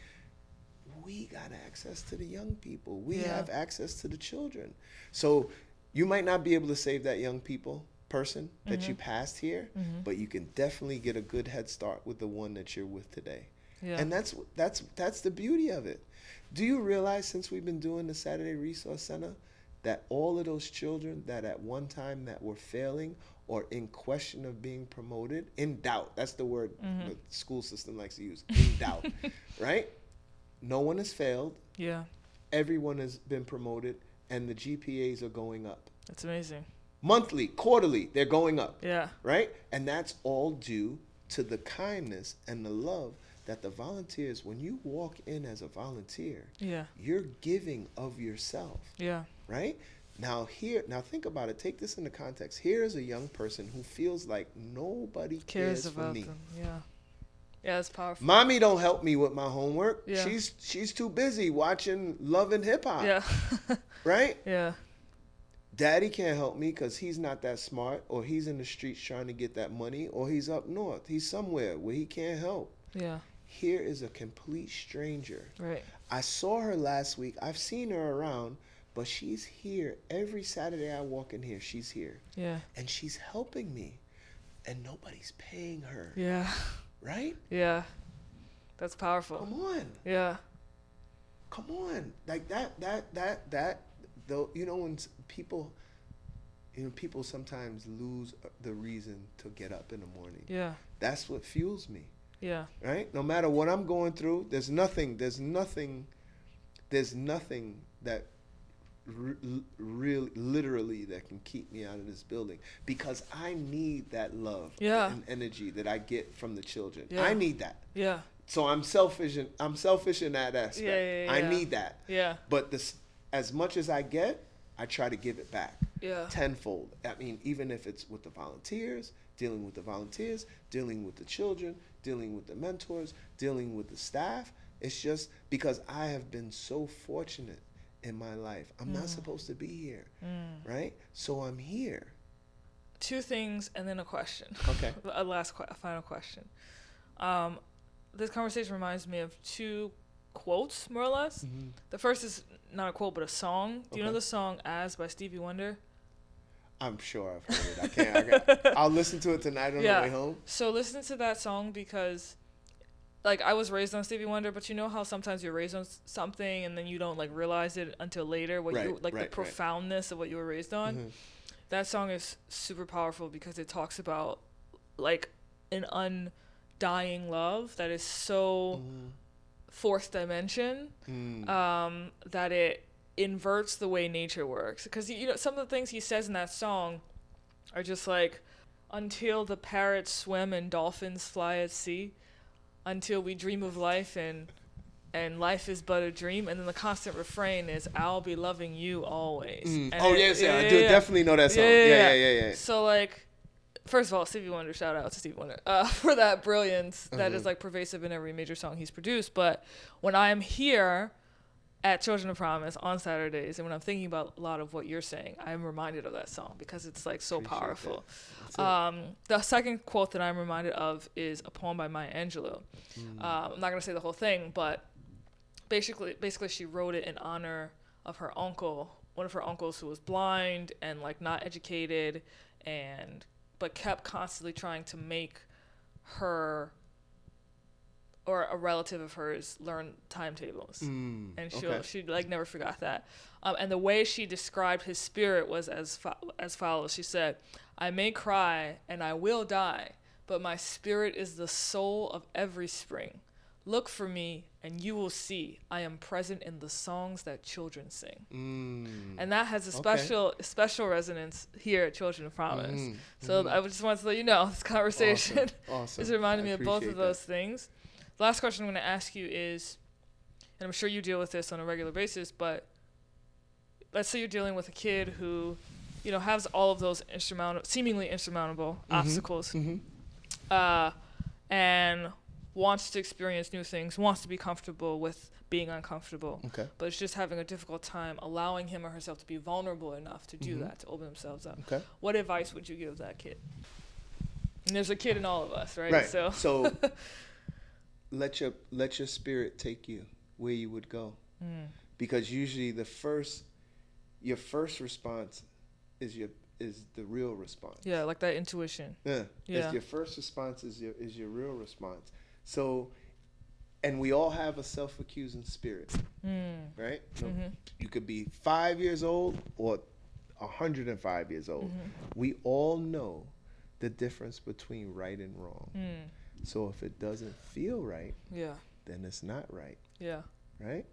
We got access to the young people. We Yeah. have access to the children. So you might not be able to save that young people person that Mm-hmm. you passed here, but you can definitely get a good head start with the one that you're with today. Yeah. And that's that's that's the beauty of it. Do you realize, since we've been doing the Saturday Resource Center, that all of those children that at one time that were failing or in question of being promoted, in doubt, that's the word Mm-hmm. the school system likes to use, in doubt, right? No one has failed. Yeah. Everyone has been promoted, and the G P As are going up. That's amazing. Monthly, quarterly, they're going up, Yeah. right? And that's all due to the kindness and the love that the volunteers, when you walk in as a volunteer, Yeah. you're giving of yourself, Yeah. right? Now here, now think about it. Take this into context. Here is a young person who feels like nobody cares, Cares for about me. them. Yeah. Yeah, that's powerful. Mommy don't help me with my homework. Yeah. She's she's too busy watching Love and Hip Hop, Yeah. right? Yeah. Daddy can't help me because he's not that smart, or he's in the streets trying to get that money, or he's up north. He's somewhere where he can't help. Yeah. Here is a complete stranger. Right. I saw her last week. I've seen her around, but she's here. Every Saturday I walk in here, she's here. Yeah. And she's helping me. And nobody's paying her. Yeah. Right? Yeah. That's powerful. Come on. Yeah. Come on. Like that, that, that, that, though, you know, when s- people, you know, people sometimes lose the reason to get up in the morning. Yeah. That's what fuels me. Yeah. Right? No matter what I'm going through, there's nothing, there's nothing, there's nothing that re- really, literally that can keep me out of this building, because I need that love Yeah. and energy that I get from the children. Yeah. I need that. Yeah. So I'm selfish, and I'm selfish in that aspect. Yeah, yeah, I yeah. need that. Yeah. But this, as much as I get, I try to give it back Yeah. tenfold. I mean, even if it's with the volunteers, dealing with the volunteers, dealing with the children, dealing with the mentors, dealing with the staff. It's just because I have been so fortunate in my life. I'm not supposed to be here, Mm. right? So I'm here. Two things and then a question. Okay. A last, que- a final question. Um, this conversation reminds me of two quotes, more or less. Mm-hmm. The first is not a quote, but a song. Do you know Okay. the song "As" by Stevie Wonder? I'm sure I've heard it. I can't. I got, I'll listen to it tonight on Yeah. the way home. So listen to that song because, like, I was raised on Stevie Wonder, but you know how sometimes you're raised on s- something and then you don't like realize it until later, what you Right, like right, the right. profoundness of what you were raised on. Mhm. That song is super powerful because it talks about like an undying love that is so Mhm. fourth dimension Mm. um, that it inverts the way nature works. Because you know some of the things he says in that song are just like until the parrots swim and dolphins fly at sea, until we dream of life and and life is but a dream, and then the constant refrain is "I'll be loving you always." Mm. And Oh it, yes, yeah, yeah, I do yeah, definitely know that song. yeah, Yeah, yeah, yeah, yeah. yeah, yeah. So like, first of all, Stevie Wonder, shout out to Stevie Wonder uh, for that brilliance that Mhm. is like pervasive in every major song he's produced. But when I am here at Children of Promise on Saturdays, and when I'm thinking about a lot of what you're saying, I'm reminded of that song because it's like so Appreciate powerful. That's it. Um, the second quote that I'm reminded of is a poem by Maya Angelou. Mm. Um, I'm not gonna say the whole thing, but basically, basically she wrote it in honor of her uncle, one of her uncles who was blind and like not educated, and but kept constantly trying to make her or a relative of hers learn timetables. Mm. And she Okay. she like never forgot that. Um, and the way she described his spirit was as fo- as follows. She said, "I may cry and I will die, but my spirit is the soul of every spring. Look for me and you will see I am present in the songs that children sing." Mm. And that has a Okay. special special resonance here at Children of Promise. Mhm. So Mhm. I just wanted to let you know this conversation Awesome. Awesome. is reminding I me of both appreciate of those that. things. The last question I'm going to ask you is, and I'm sure you deal with this on a regular basis, but let's say you're dealing with a kid who, you know, has all of those insurmountable, seemingly insurmountable Mhm. obstacles, Mhm. uh, and wants to experience new things, wants to be comfortable with being uncomfortable, Okay. but is just having a difficult time allowing him or herself to be vulnerable enough to do Mhm. that, to open themselves up. Okay. What advice would you give that kid? And there's a kid in all of us, right? Right. So, So let your let your spirit take you where you would go, mm, because usually the first your first response is your is the real response. yeah, like that intuition. Yeah. Yeah. It's your first response is your is your real response. So, and we all have a self-accusing spirit, Mm, right? No, mhm, You could be five years old or one hundred five years old. mhm, We all know the difference between right and wrong. mm, So if it doesn't feel right, yeah, then it's not right, yeah. right?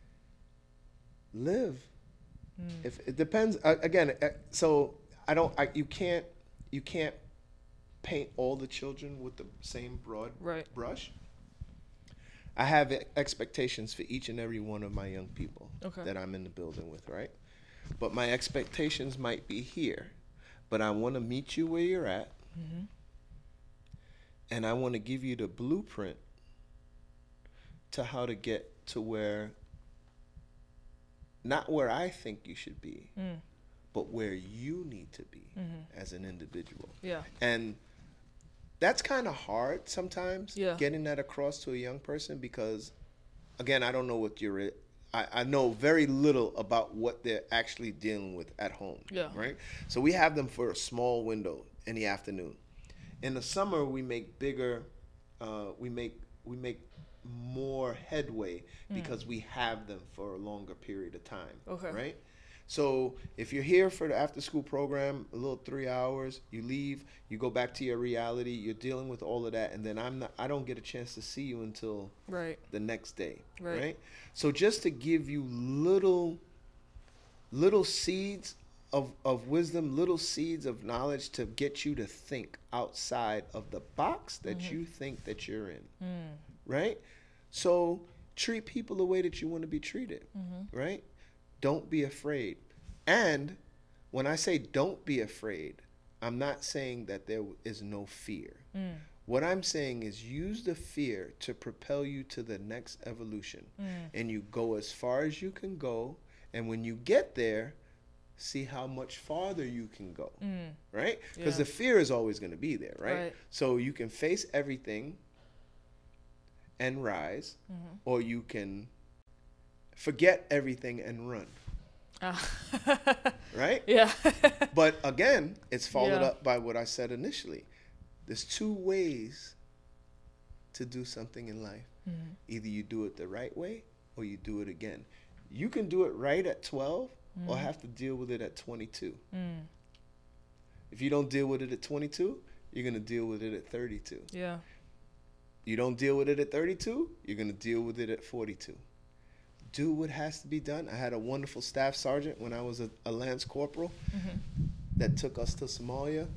Live. Mm, If it depends uh, again, uh, so I don't I, you can't you can't paint all the children with the same broad right. brush. I have e- expectations for each and every one of my young people Okay. that I'm in the building with, right? But my expectations might be here, but I want to meet you where you're at, Mm-hmm. and I want to give you the blueprint to how to get to where, not where I think you should be, Mm, but where you need to be mm-hmm. as an individual. Yeah. And that's kind of hard sometimes, Yeah. getting that across to a young person, because, again, I don't know what you're, I, I know very little about what they're actually dealing with at home, Yeah. right? So we have them for a small window in the afternoon. In the summer, we make bigger, uh, we make we make more headway because we have them for a longer period of time, Okay. right? So if you're here for the after school program, a little three hours, you leave, you go back to your reality, you're dealing with all of that, and then I'm not, I don't get a chance to see you until Right. the next day, Right. right? So just to give you little, little seeds of, of wisdom, little seeds of knowledge to get you to think outside of the box that Mhm. you think that you're in, Mm, right? So treat people the way that you want to be treated, mm-hmm. right? Don't be afraid. And when I say don't be afraid, I'm not saying that there is no fear. Mm, What I'm saying is use the fear to propel you to the next evolution. mm, And you go as far as you can go. And when you get there, see how much farther you can go, mm. right? Because Yeah. the fear is always going to be there, right? Right. So you can face everything and rise, Mm-hmm. or you can forget everything and run, Ah. right? Yeah. But again, it's followed Yeah. up by what I said initially. There's two ways to do something in life. Mm, Either you do it the right way or you do it again. You can do it right at twelve or mm, have to deal with it at twenty-two. mm. If you don't deal with it at twenty-two, you're going to deal with it at thirty-two. Yeah. You don't deal with it at thirty-two, you're going to deal with it at forty-two. Do what has to be done. I had a wonderful staff sergeant when I was a, a lance corporal Mm-hmm. that took us to Somalia.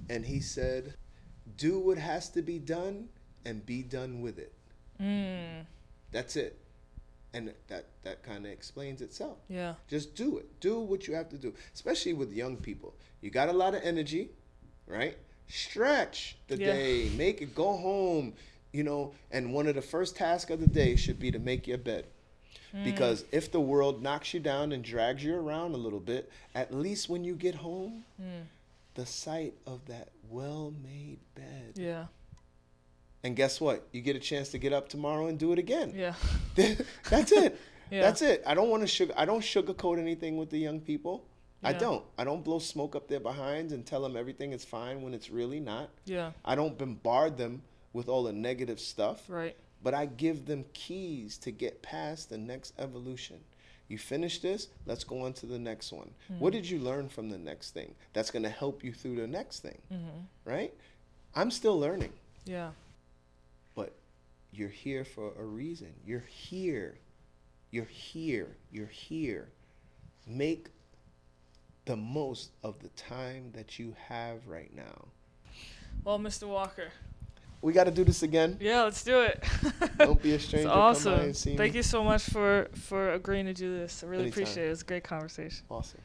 and he said, do what has to be done and be done with it. Mm. That's it. And that, that kind of explains itself. Yeah. Just do it. Do what you have to do, especially with young people. You got a lot of energy, right? Stretch the Yeah. day. Make it. Go home, you know, and one of the first tasks of the day should be to make your bed. Mm. Because if the world knocks you down and drags you around a little bit, at least when you get home, mm. the sight of that well-made bed. Yeah. And guess what? You get a chance to get up tomorrow and do it again. Yeah. That's it. Yeah. That's it. I don't want to sugar. I don't sugarcoat anything with the young people. Yeah. I don't. I don't blow smoke up their behinds and tell them everything is fine when it's really not. Yeah. I don't bombard them with all the negative stuff. Right. But I give them keys to get past the next evolution. You finish this, let's go on to the next one. Mm-hmm. What did you learn from the next thing that's going to help you through the next thing? Mm-hmm. Right? I'm still learning. Yeah. But you're here for a reason. You're here. You're here. You're here. Make the most of the time that you have right now. Well, Mister Walker. We got to do this again. Yeah, let's do it. Don't be a stranger. It's awesome. Come by and see Thank me. you so much for, for agreeing to do this. I really Anytime. appreciate it. It was a great conversation. Awesome.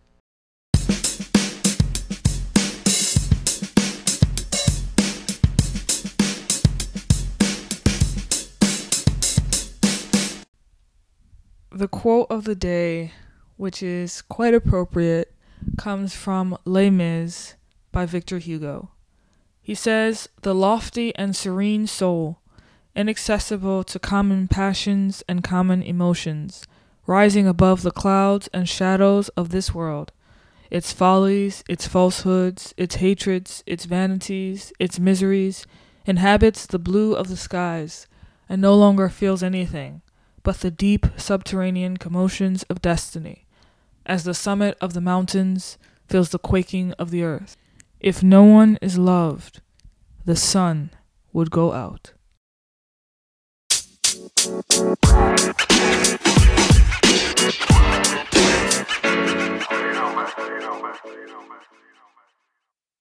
The quote of the day, which is quite appropriate, comes from Les Mis by Victor Hugo. He says, "The lofty and serene soul, inaccessible to common passions and common emotions, rising above the clouds and shadows of this world, its follies, its falsehoods, its hatreds, its vanities, its miseries, inhabits the blue of the skies, and no longer feels anything but the deep subterranean commotions of destiny, as the summit of the mountains feels the quaking of the earth. If no one is loved, the sun would go out." You know, man. You know, man. You know, man.